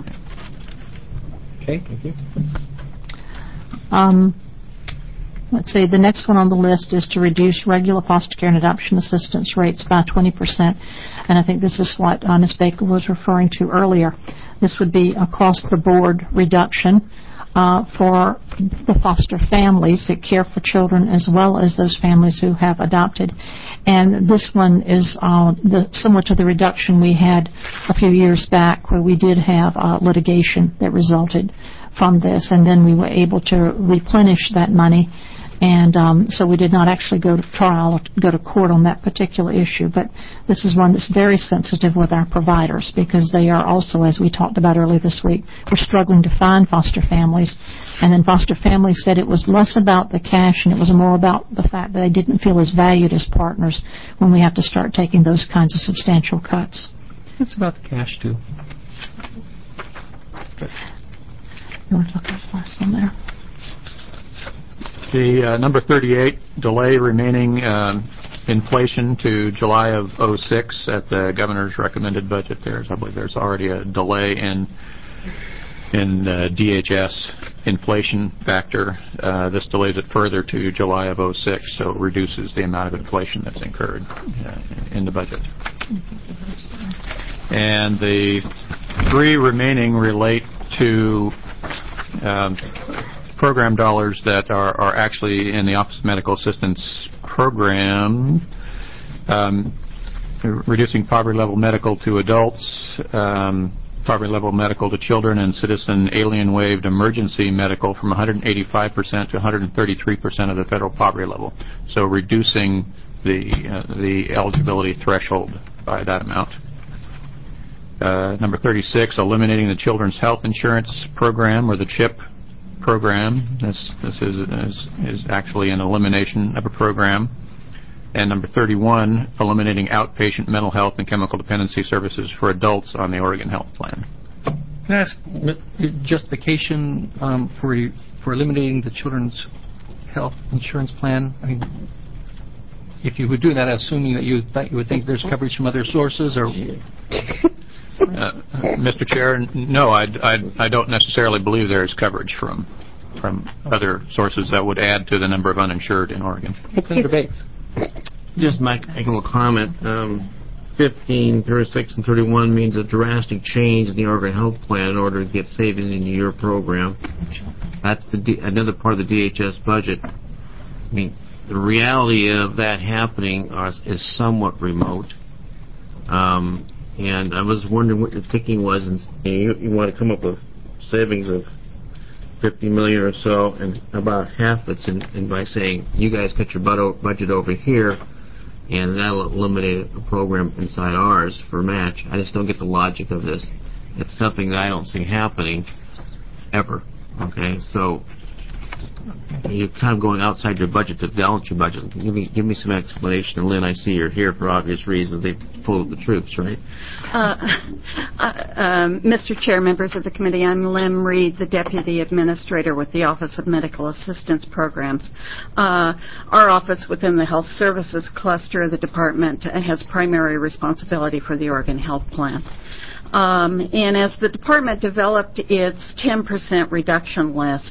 Okay, thank you. Um, let's see, the next one on the list is to reduce regular foster care and adoption assistance rates by twenty percent. And I think this is what uh, Miz Baker was referring to earlier. This would be across-the-board reduction uh, for the foster families that care for children as well as those families who have adopted. And this one is uh, the, similar to the reduction we had a few years back where we did have uh, litigation that resulted from this, and then we were able to replenish that money. And um, so we did not actually go to trial or go to court on that particular issue. But this is one that's very sensitive with our providers, because they are also, as we talked about earlier this week, we're struggling to find foster families. And then foster families said it was less about the cash and it was more about the fact that they didn't feel as valued as partners when we have to start taking those kinds of substantial cuts. It's about the cash, too. You want to talk about the last one there? The uh, number thirty-eight, delay remaining um, inflation to July of oh six at the governor's recommended budget. There's, I believe there's already a delay in in uh, D H S inflation factor. Uh, this delays it further to July of oh six, so it reduces the amount of inflation that's incurred uh, in the budget. And the three remaining relate to um, program dollars that are, are actually in the Office of Medical Assistance program, um, reducing poverty-level medical to adults, um, poverty-level medical to children, and citizen alien-waived emergency medical from one hundred eighty-five percent to one hundred thirty-three percent of the federal poverty level. So reducing the, uh, the eligibility threshold by that amount. Uh, number thirty-six, eliminating the Children's Health Insurance Program, or the CHIP program. This this is, is is actually an elimination of a program. and number thirty-one, eliminating outpatient mental health and chemical dependency services for adults on the Oregon Health Plan. Can I ask justification um, for for eliminating the children's health insurance plan? I mean, if you would do that, assuming that you that you would think there's coverage from other sources, or Uh, Mister Chair, no, I, I, I don't necessarily believe there is coverage from from other sources that would add to the number of uninsured in Oregon. Senator Bates. Just make, make a little comment. Um, fifteen, thirty-six, and thirty-one means a drastic change in the Oregon Health Plan in order to get savings into your program. That's the D, another part of the D H S budget. I mean, the reality of that happening are, is somewhat remote. Um, And I was wondering what your thinking was, and you, you want to come up with savings of fifty million dollars or so, and about half it's in, in by saying you guys cut your budget over here, and that'll eliminate a program inside ours for match. I just don't get the logic of this. It's something that I don't see happening ever. Okay, so you're kind of going outside your budget to balance your budget. Give me, give me some explanation. And Lynn, I see you're here for obvious reasons. They pulled the troops, right? Uh, uh, um, Mister Chair, members of the committee, I'm Lynn Reed, the Deputy Administrator with the Office of Medical Assistance Programs. Uh, our office within the Health Services cluster of the department has primary responsibility for the Oregon Health Plan. Um, and as the department developed its ten percent reduction list,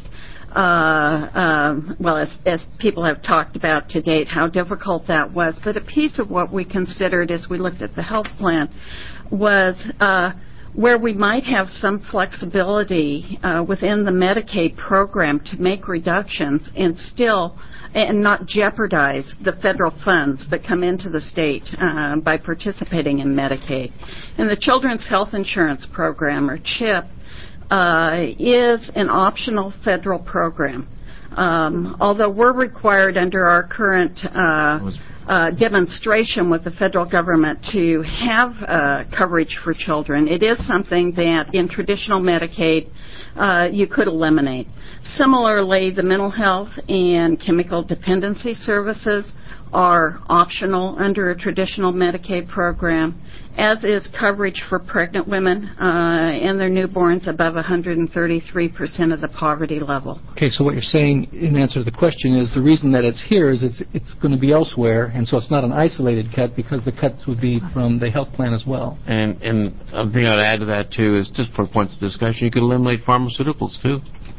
Uh, um, well, as, as people have talked about to date, how difficult that was. But a piece of what we considered as we looked at the health plan was uh, where we might have some flexibility uh, within the Medicaid program to make reductions and still and not jeopardize the federal funds that come into the state uh, by participating in Medicaid. And the Children's Health Insurance Program, or CHIP, Uh, is an optional federal program. Um, although we're required under our current uh, uh, demonstration with the federal government to have uh, coverage for children, it is something that in traditional Medicaid uh, you could eliminate. Similarly, the mental health and chemical dependency services are optional under a traditional Medicaid program, as is coverage for pregnant women uh, and their newborns above one hundred thirty-three percent of the poverty level. Okay, so what you're saying in answer to the question is the reason that it's here is it's it's going to be elsewhere, and so it's not an isolated cut because the cuts would be from the health plan as well. And and a thing I'd add to that too is just for points of discussion, you could eliminate pharmaceuticals too.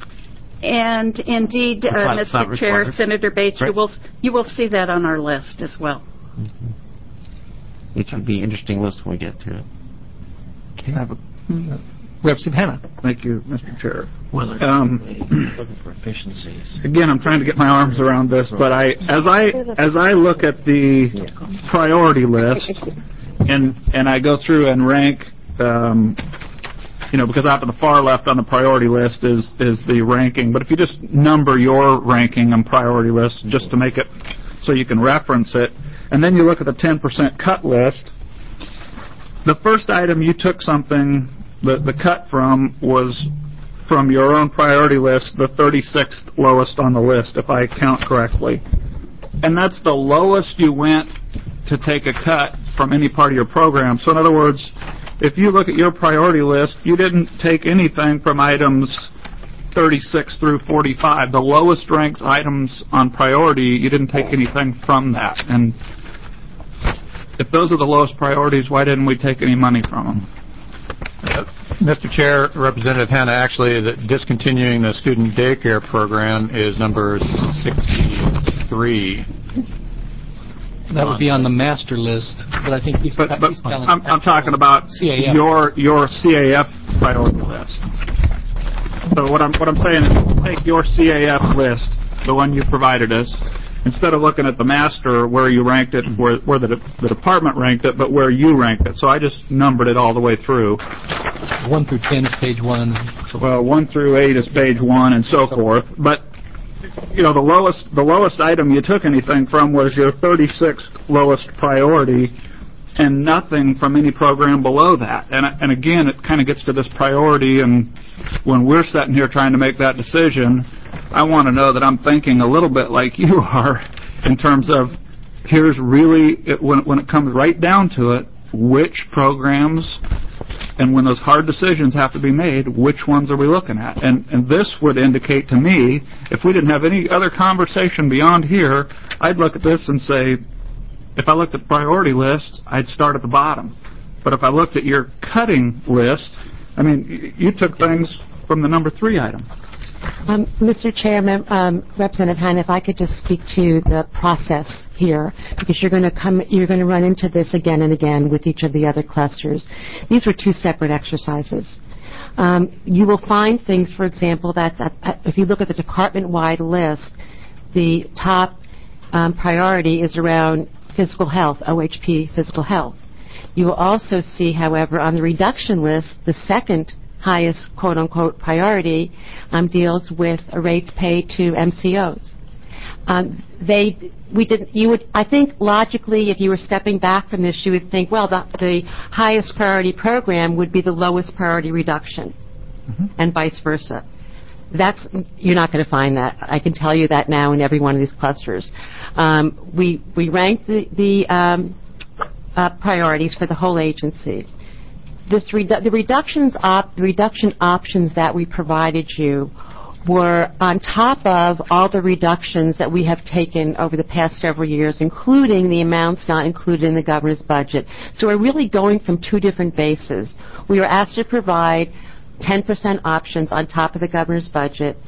And indeed, uh, Mister Chair, required. Senator Bates, Right. you will you will see that on our list as well. Mm-hmm. It should be an interesting list when we get to it. Okay. I have a, uh, Representative Hanna. Thank you, Mister Chair. Well, Um, looking for efficiencies. Again, I'm trying to get my arms around this, but I, as I, as I look at the priority list, and and I go through and rank, um, you know, because out to the far left on the priority list is is the ranking. But if you just number your ranking on priority list, just to make it so you can reference it, and then you look at the ten percent cut list, the first item you took something, the, the cut from was from your own priority list, the thirty-sixth lowest on the list, if I count correctly. And that's the lowest you went to take a cut from any part of your program. So in other words, if you look at your priority list, you didn't take anything from items thirty-six through forty-five. The lowest ranked items on priority, you didn't take anything from that. And if those are the lowest priorities, why didn't we take any money from them? Uh, Mister Chair, Representative Hanna, actually, the discontinuing the student daycare program is number sixty-three. That would be on the master list, but I think he's, But, but he's telling I'm, I'm talking about C A F. your your C A F priority list. So what I'm what I'm saying is, take your C A F list, the one you provided us, instead of looking at the master where you ranked it, where where the the department ranked it, but where you ranked it. So I just numbered it all the way through. One through ten is page one. Well, one through eight is page one, and so forth. But you know, the lowest the lowest item you took anything from was your thirty-sixth lowest priority, and nothing from any program below that. And and again, it kind of gets to this priority, and when we're sitting here trying to make that decision, I want to know that I'm thinking a little bit like you are in terms of here's really, it, when, when it comes right down to it, which programs, and when those hard decisions have to be made, which ones are we looking at? And, and this would indicate to me, if we didn't have any other conversation beyond here, I'd look at this and say, if I looked at the priority list, I'd start at the bottom. But if I looked at your cutting list, I mean, y- you took things from the number three item. Um, Mister Chairman, um, Representative Hahn, if I could just speak to the process here, because you're going to come, you're going to run into this again and again with each of the other clusters. These were two separate exercises. Um, you will find things, for example, that's at, at, if you look at the department-wide list, the top um, priority is around physical health, O H P physical health. You will also see, however, on the reduction list, the second highest quote-unquote priority um, deals with uh, rates paid to M C Os. Um, they, we did, you would, I think logically, if you were stepping back from this, you would think, well, the, the highest priority program would be the lowest priority reduction, mm-hmm. and vice versa. That's, you're not going to find that. I can tell you that now in every one of these clusters. Um, we, we ranked the, the um, uh, priorities for the whole agency. This redu- the reductions op- the reduction options that we provided you were on top of all the reductions that we have taken over the past several years, including the amounts not included in the governor's budget. So we're really going from two different bases. We were asked to provide ten percent options on top of the governor's budget.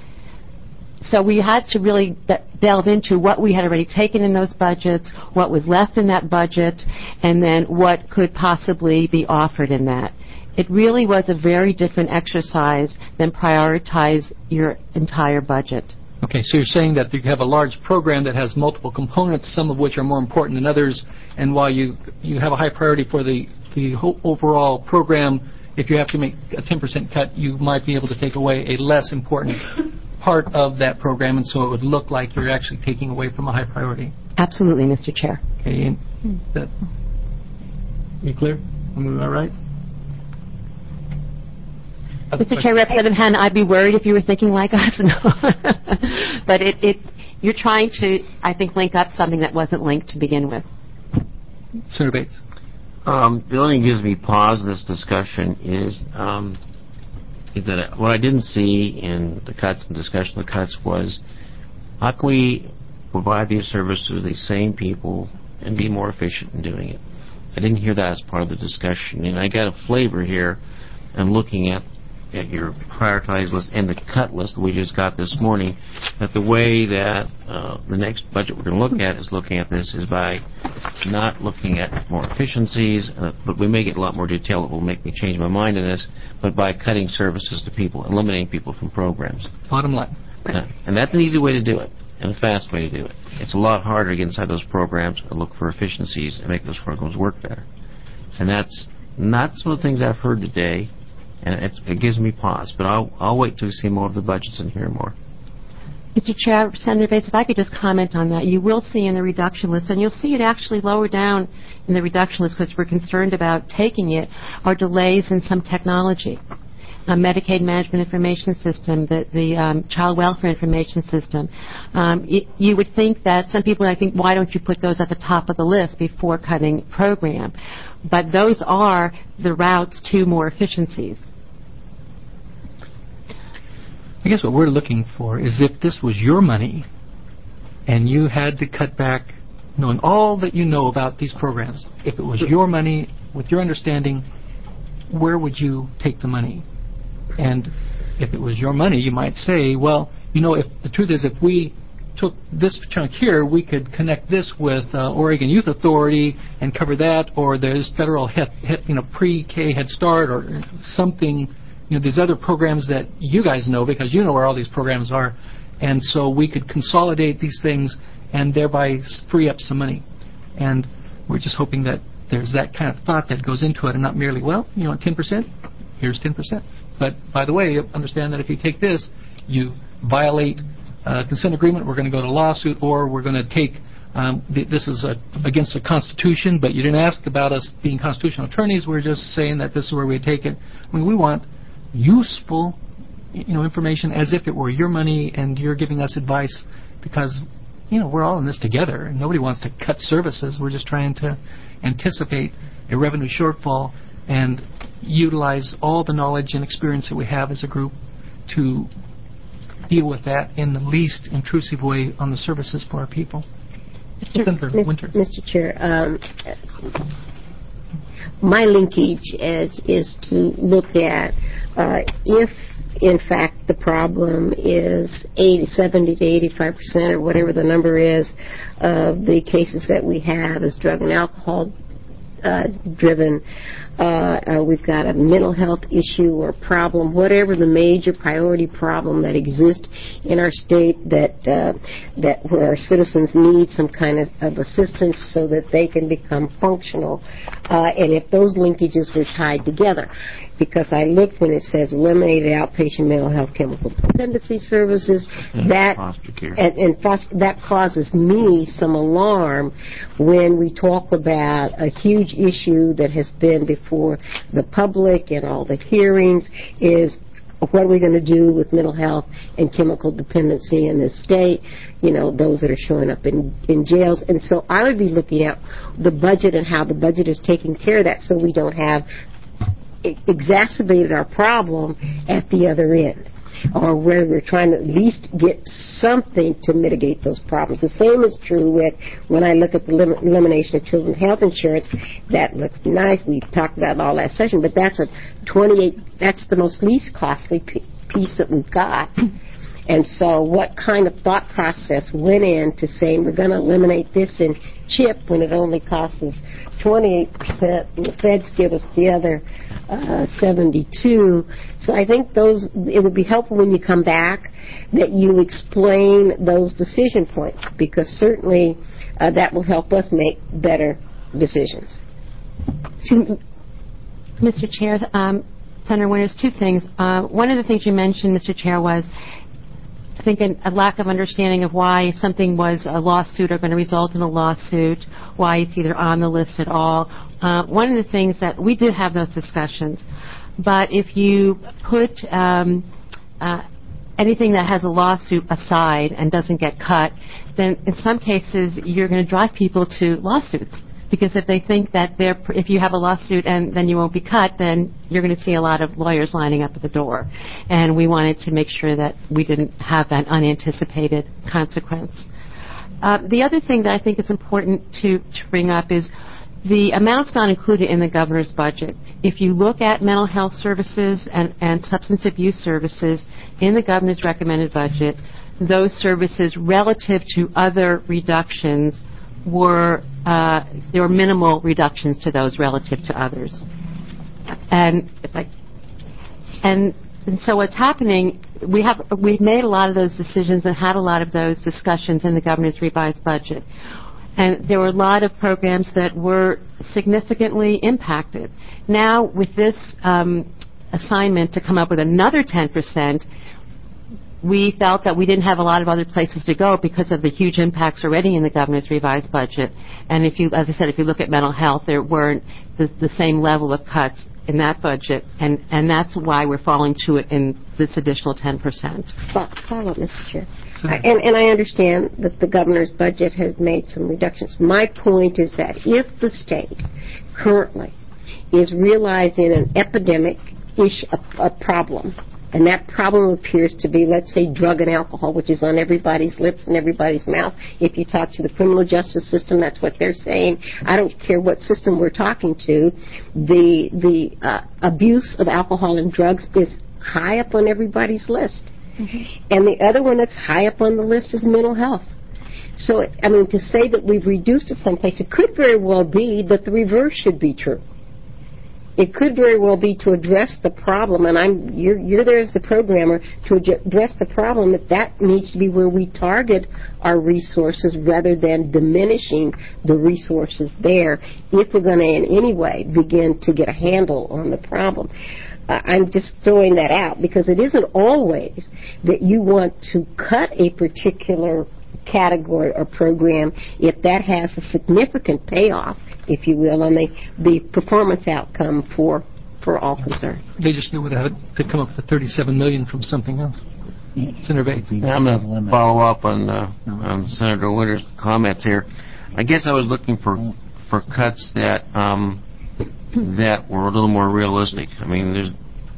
So we had to really de- delve into what we had already taken in those budgets, what was left in that budget, and then what could possibly be offered in that. It really was a very different exercise than prioritize your entire budget. Okay, so you're saying that you have a large program that has multiple components, some of which are more important than others, and while you you have a high priority for the, the whole overall program, if you have to make a ten percent cut, you might be able to take away a less important part of that program, and so it would look like you're actually taking away from a high priority. Absolutely, Mister Chair. Okay, and that, you clear? Am I all right? Mister Chair, Representative Hahn, I'd be worried if you were thinking like us. No. But it, it, you're trying to, I think, link up something that wasn't linked to begin with. Senator Bates. Um, the only thing that gives me pause in this discussion is, um, is that what I didn't see in the cuts and discussion of the cuts was how can we provide these services to the same people and be more efficient in doing it. I didn't hear that as part of the discussion, and I got a flavor here and looking at at your prioritized list and the cut list that we just got this morning, that the way that uh, the next budget we're going to look at is looking at this is by not looking at more efficiencies, uh, but we may get a lot more detail that will make me change my mind in this, but by cutting services to people, eliminating people from programs. Bottom line. Uh, and that's an easy way to do it, and a fast way to do it. It's a lot harder to get inside those programs and look for efficiencies and make those programs work better. And that's not some of the things I've heard today. And it, it gives me pause, but I'll, I'll wait till we see more of the budgets and hear more. Mister Chair, Senator Bates, if I could just comment on that. You will see in the reduction list, and you'll see it actually lower down in the reduction list because we're concerned about taking it, are delays in some technology. Uh, Medicaid Management Information System, the, the um, Child Welfare Information System. Um, it, you would think that some people, I think, why don't you put those at the top of the list before cutting program? But those are the routes to more efficiencies. I guess what we're looking for is if this was your money and you had to cut back, knowing all that you know about these programs, if it was your money, with your understanding, where would you take the money? And if it was your money, you might say, well, you know, if the truth is if we took this chunk here, we could connect this with uh, Oregon Youth Authority and cover that, or there's federal head, head, you know, pre-K Head Start or something. You know, these other programs that you guys know because you know where all these programs are, and so we could consolidate these things and thereby free up some money. And we're just hoping that there's that kind of thought that goes into it and not merely, well, you know, ten percent, here's ten percent. But, by the way, understand that if you take this, you violate uh, consent agreement, we're going to go to lawsuit, or we're going to take, um, th- this is a, against the Constitution, but you didn't ask about us being constitutional attorneys. We're just saying that this is where we take it. I mean, we want useful, you know, information as if it were your money and you're giving us advice, because you know, we're all in this together, and nobody wants to cut services. We're just trying to anticipate a revenue shortfall and utilize all the knowledge and experience that we have as a group to deal with that in the least intrusive way on the services for our people. Senator Winter. Mister Chair, um, my linkage is is to look at uh, if, in fact, the problem is eighty, seventy to eighty-five percent or whatever the number is of the cases that we have is drug and alcohol uh, driven. Uh, uh, we've got a mental health issue or problem, whatever the major priority problem that exists in our state that uh, that where our citizens need some kind of, of assistance so that they can become functional. Uh, and if those linkages were tied together, because I looked when it says eliminated outpatient mental health chemical dependency services, and that foster care. and, and foster, that causes me some alarm when we talk about a huge issue that has been before the public and all the hearings is what are we going to do with mental health and chemical dependency in this state, you know, those that are showing up in, in jails. And so I would be looking at the budget and how the budget is taking care of that so we don't have exacerbated our problem at the other end, or where we're trying to at least get something to mitigate those problems. The same is true with when I look at the lim- elimination of children's health insurance. That looks nice. We've talked about it all last session, but that's a twenty-eight. That's the most least costly p- piece that we've got. And so what kind of thought process went into saying we're going to eliminate this in CHIP when it only costs us twenty-eight percent and the feds give us the other uh, seventy-two. So I think those, it would be helpful when you come back that you explain those decision points, because certainly uh, that will help us make better decisions. Mister Chair, um, Senator Winters, two things. Uh, one of the things you mentioned, Mister Chair, was I think a, a lack of understanding of why something was a lawsuit or going to result in a lawsuit, why it's either on the list at all. Uh, one of the things that we did have those discussions, but if you put um, uh, anything that has a lawsuit aside and doesn't get cut, then in some cases you're going to drive people to lawsuits. Because if they think that they're, if you have a lawsuit and then you won't be cut, then you're going to see a lot of lawyers lining up at the door. And we wanted to make sure that we didn't have that unanticipated consequence. Uh, the other thing that I think is important to, to bring up is the amounts not included in the governor's budget. If you look at mental health services and, and substance abuse services in the governor's recommended budget, those services relative to other reductions were uh, there were minimal reductions to those relative to others, and like, and, and so what's happening? We have we've made a lot of those decisions and had a lot of those discussions in the governor's revised budget, and there were a lot of programs that were significantly impacted. Now, with this um, assignment to come up with another ten percent. We felt that we didn't have a lot of other places to go because of the huge impacts already in the governor's revised budget. And if you, as I said, if you look at mental health, there weren't the, the same level of cuts in that budget, and, and that's why we're falling to it in this additional ten percent. Follow up, Mister Chair. I, and, and I understand that the governor's budget has made some reductions. My point is that if the state currently is realizing an epidemic ish a, a problem, and that problem appears to be, let's say, drug and alcohol, which is on everybody's lips and everybody's mouth. If you talk to the criminal justice system, that's what they're saying. I don't care what system we're talking to. The the uh, abuse of alcohol and drugs is high up on everybody's list. Mm-hmm. And the other one that's high up on the list is mental health. So, I mean, to say that we've reduced it someplace, it could very well be that the reverse should be true. It could very well be to address the problem, and I'm you're, you're there as the programmer to address the problem, that that needs to be where we target our resources rather than diminishing the resources there if we're going to in any way begin to get a handle on the problem. Uh, I'm just throwing that out because it isn't always that you want to cut a particular category or program if that has a significant payoff, if you will, on the, the performance outcome for for all concerned. They just knew what had to come up with the thirty-seven million dollars from something else. Senator Bates. I'm going to follow up on, uh, on Senator Winter's comments here. I guess I was looking for for cuts that um, that were a little more realistic. I mean, there's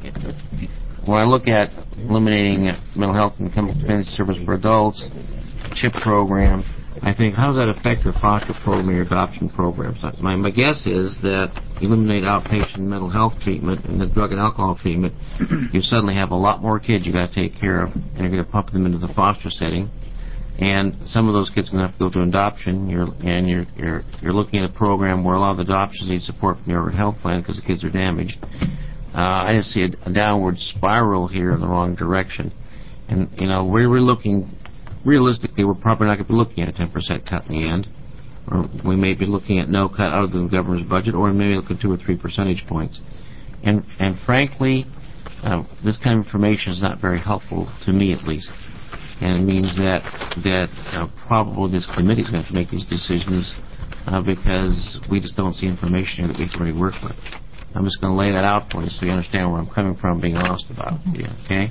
when I look at eliminating mental health and community service for adults, CHIP program, I think, how does that affect your foster program or your adoption programs? My, my guess is that eliminate outpatient mental health treatment and the drug and alcohol treatment, you suddenly have a lot more kids you got to take care of, and you're going to pump them into the foster setting. And some of those kids are going to have to go to adoption. You're, and you're, you're, you're looking at a program where a lot of the adoptions need support from your health plan because the kids are damaged. Uh, I just see a, a downward spiral here in the wrong direction. And, you know, we're, we're looking, realistically, we're probably not going to be looking at a ten percent cut in the end. Or we may be looking at no cut out of the governor's budget, or we may look at two or three percentage points. And, and frankly, uh, this kind of information is not very helpful to me, at least. And it means that that uh, probably this committee is going to have to make these decisions uh, because we just don't see information here that we can really work with. I'm just going to lay that out for you so you understand where I'm coming from, being honest about it. Okay?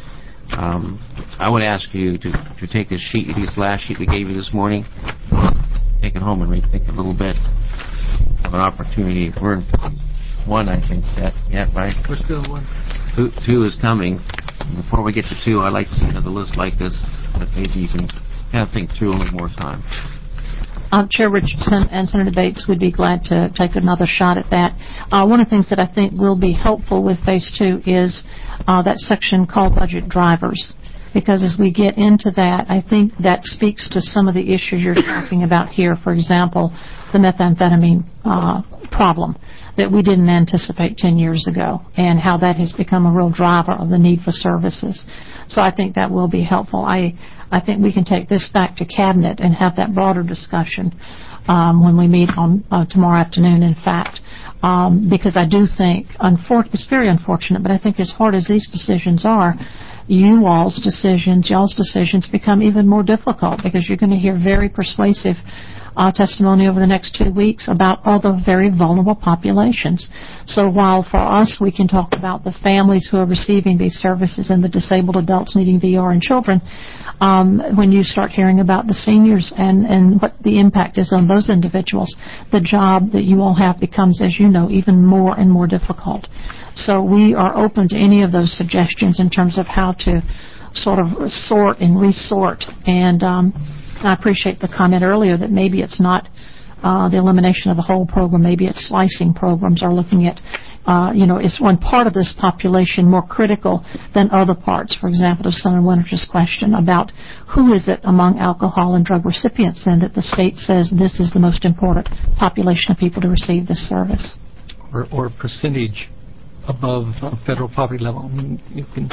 Um, I would ask you to, to take this sheet, this last sheet we gave you this morning, take it home and rethink a little bit of an opportunity. We're in one, I think, set. Yeah, right? We're still in one. Two, two is coming. Before we get to two, I'd like to see another list like this that maybe you can kind of think through a little more time. Uh, Chair Richardson and Senator Bates would be glad to take another shot at that. Uh, one of the things that I think will be helpful with Phase two is uh, that section called Budget Drivers. Because as we get into that, I think that speaks to some of the issues you're talking about here. For example, the methamphetamine uh, problem that we didn't anticipate ten years ago, and how that has become a real driver of the need for services. So I think that will be helpful. I I think we can take this back to Cabinet and have that broader discussion um, when we meet on uh, tomorrow afternoon, in fact, um, because I do think, unfor- it's very unfortunate, but I think as hard as these decisions are, you all's decisions, y'all's decisions become even more difficult because you're going to hear very persuasive uh, testimony over the next two weeks about other very vulnerable populations. So while for us we can talk about the families who are receiving these services and the disabled adults needing V R and children, um, when you start hearing about the seniors and, and what the impact is on those individuals, the job that you all have becomes, as you know, even more and more difficult. So we are open to any of those suggestions in terms of how to sort of sort and resort. And um, I appreciate the comment earlier that maybe it's not uh, the elimination of the whole program, maybe it's slicing programs or looking at, uh, you know, is one part of this population more critical than other parts? For example, to Senator Winter's question about who is it among alcohol and drug recipients then that the state says this is the most important population of people to receive this service? Or, or percentage above uh, federal poverty level. I mean, you can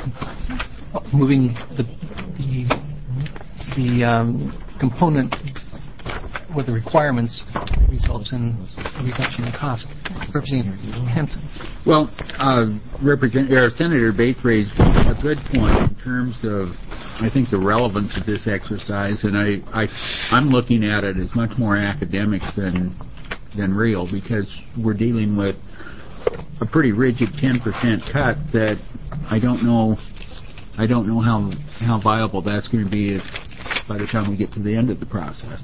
moving the the, the um, component with the requirements results in a reduction in cost. Representative Hanson. Well, uh, Representative Senator Bates raised a good point in terms of, I think, the relevance of this exercise, and I, I I'm looking at it as much more academic than than real because we're dealing with a pretty rigid ten percent cut that I don't know I don't know how how viable that's going to be if, by the time we get to the end of the process.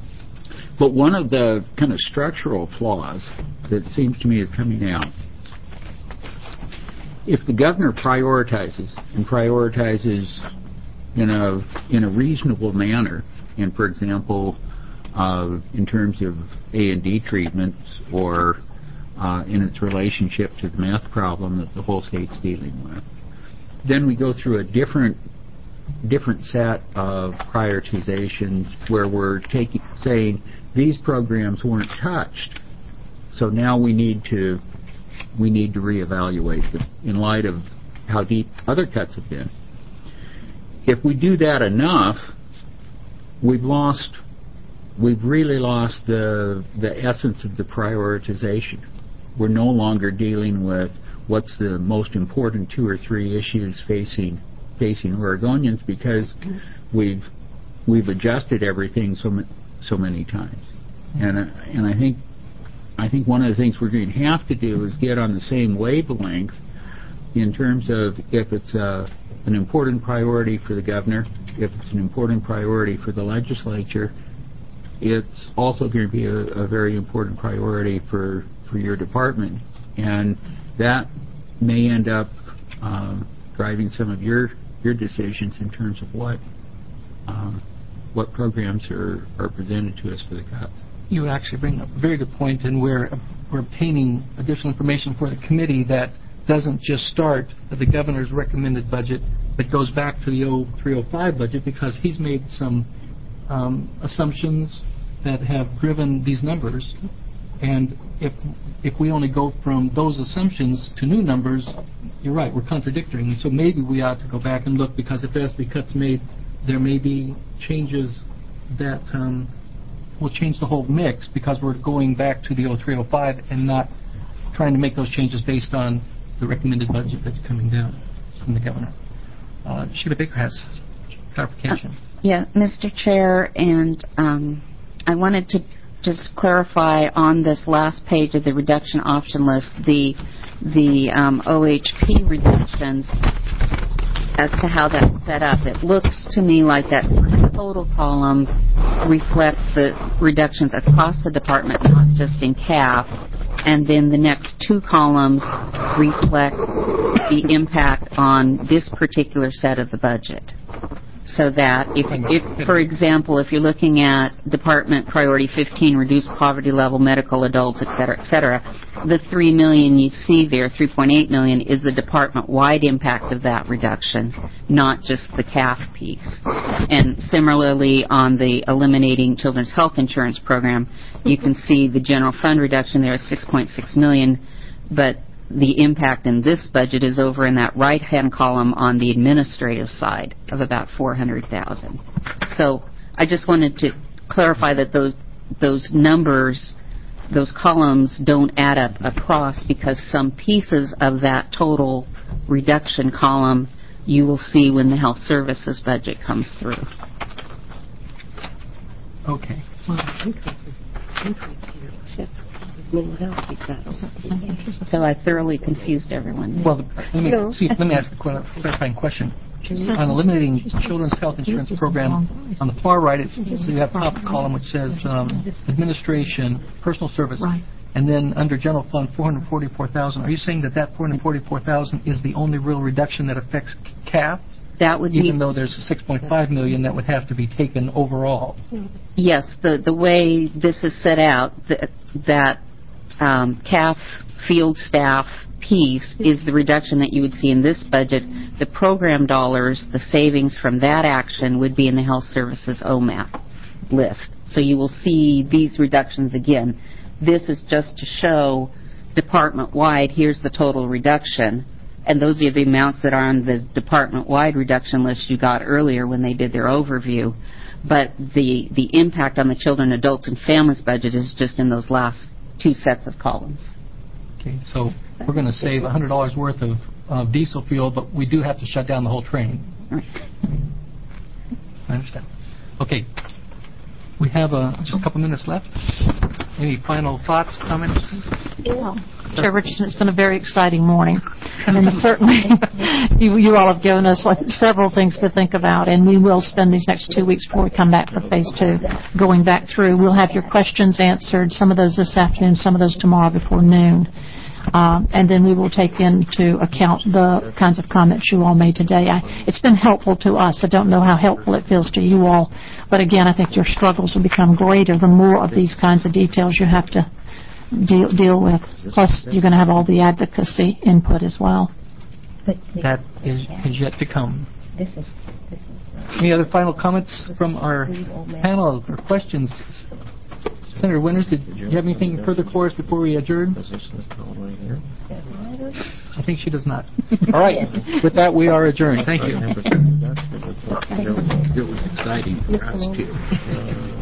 But one of the kind of structural flaws that seems to me is coming out, if the governor prioritizes and prioritizes in a in a reasonable manner, and for example, uh, in terms of A and D treatments or Uh, in its relationship to the meth problem that the whole state's dealing with. Then we go through a different different set of prioritizations where we're taking saying these programs weren't touched, so now we need to we need to reevaluate them in light of how deep other cuts have been. If we do that enough, we've lost we've really lost the the essence of the prioritization. We're no longer dealing with what's the most important two or three issues facing facing Oregonians because we've we've adjusted everything so so many times, and uh, and I think I think one of the things we're going to have to do is get on the same wavelength in terms of if it's uh, an important priority for the governor, if it's an important priority for the legislature, it's also going to be a, a very important priority for, for your department. And that may end up um, driving some of your, your decisions in terms of what um, what programs are, are presented to us for the cuts. You actually bring up a very good point, and we're, we're obtaining additional information for the committee that doesn't just start at the governor's recommended budget, but goes back to the oh three oh five budget, because he's made some um, assumptions that have driven these numbers. And if if we only go from those assumptions to new numbers, you're right, we're contradicting. So maybe we ought to go back and look, because if there has to be cuts made, there may be changes that um, will change the whole mix, because we're going back to the oh three oh five and not trying to make those changes based on the recommended budget that's coming down from the governor. Uh, Sheila Baker has clarification. Uh, yeah, Mister Chair, and um, I wanted to just clarify on this last page of the reduction option list, the the um, O H P reductions, as to how that's set up. It looks to me like that total column reflects the reductions across the department, not just in C A F, and then the next two columns reflect the impact on this particular set of the budget. So that, if, if, for example, if you're looking at Department Priority fifteen, reduced poverty level, medical adults, et cetera, et cetera, the three million dollars you see there, three point eight million dollars, is the department-wide impact of that reduction, not just the C A F piece. And similarly, on the eliminating children's health insurance program, you can see the general fund reduction there is six point six million dollars, but the impact in this budget is over in that right-hand column on the administrative side of about four hundred thousand dollars. So I just wanted to clarify that those those numbers, those columns don't add up across, because some pieces of that total reduction column you will see when the health services budget comes through. Okay. So I thoroughly confused everyone. Well, let me, see, let me ask a clarifying question. On eliminating children's health insurance program, on the far right, it's, so you have top column which says um, administration, personal service, Right. and then under general fund, four hundred forty-four thousand dollars. Are you saying that that four hundred forty-four thousand dollars is the only real reduction that affects C A F? That would Even be, though there's a six point five million dollars that would have to be taken overall. yes, the the way this is set out, the, that um, C A F field staff piece is the reduction that you would see in this budget. The program dollars, the savings from that action, would be in the health services O M A P list. So you will see these reductions again. This is just to show department-wide, here's the total reduction. And those are the amounts that are on the department-wide reduction list you got earlier when they did their overview. But the, the impact on the children, adults, and families budget is just in those last two sets of columns. Okay, so we're going to save one hundred dollars worth of uh, diesel fuel, but we do have to shut down the whole train. Right. I understand. Okay. We have uh, just a couple minutes left. Any final thoughts, comments? Well, Chair Richardson, it's been a very exciting morning. And certainly, you, you all have given us like, several things to think about, and we will spend these next two weeks before we come back for phase two, going back through. We'll have your questions answered, some of those this afternoon, some of those tomorrow before noon. Um, and then we will take into account the kinds of comments you all made today. I, it's been helpful to us. I don't know how helpful it feels to you all. But again, I think your struggles will become greater the more of these kinds of details you have to deal, deal with. Plus, you're going to have all the advocacy input as well. That is, is yet to come. This is, this is Any other final comments from our panel or questions? Senator Winters, did you have anything further for us before we adjourn? I think she does not. All right. With that, we are adjourned. Thank you. It was exciting for us, too.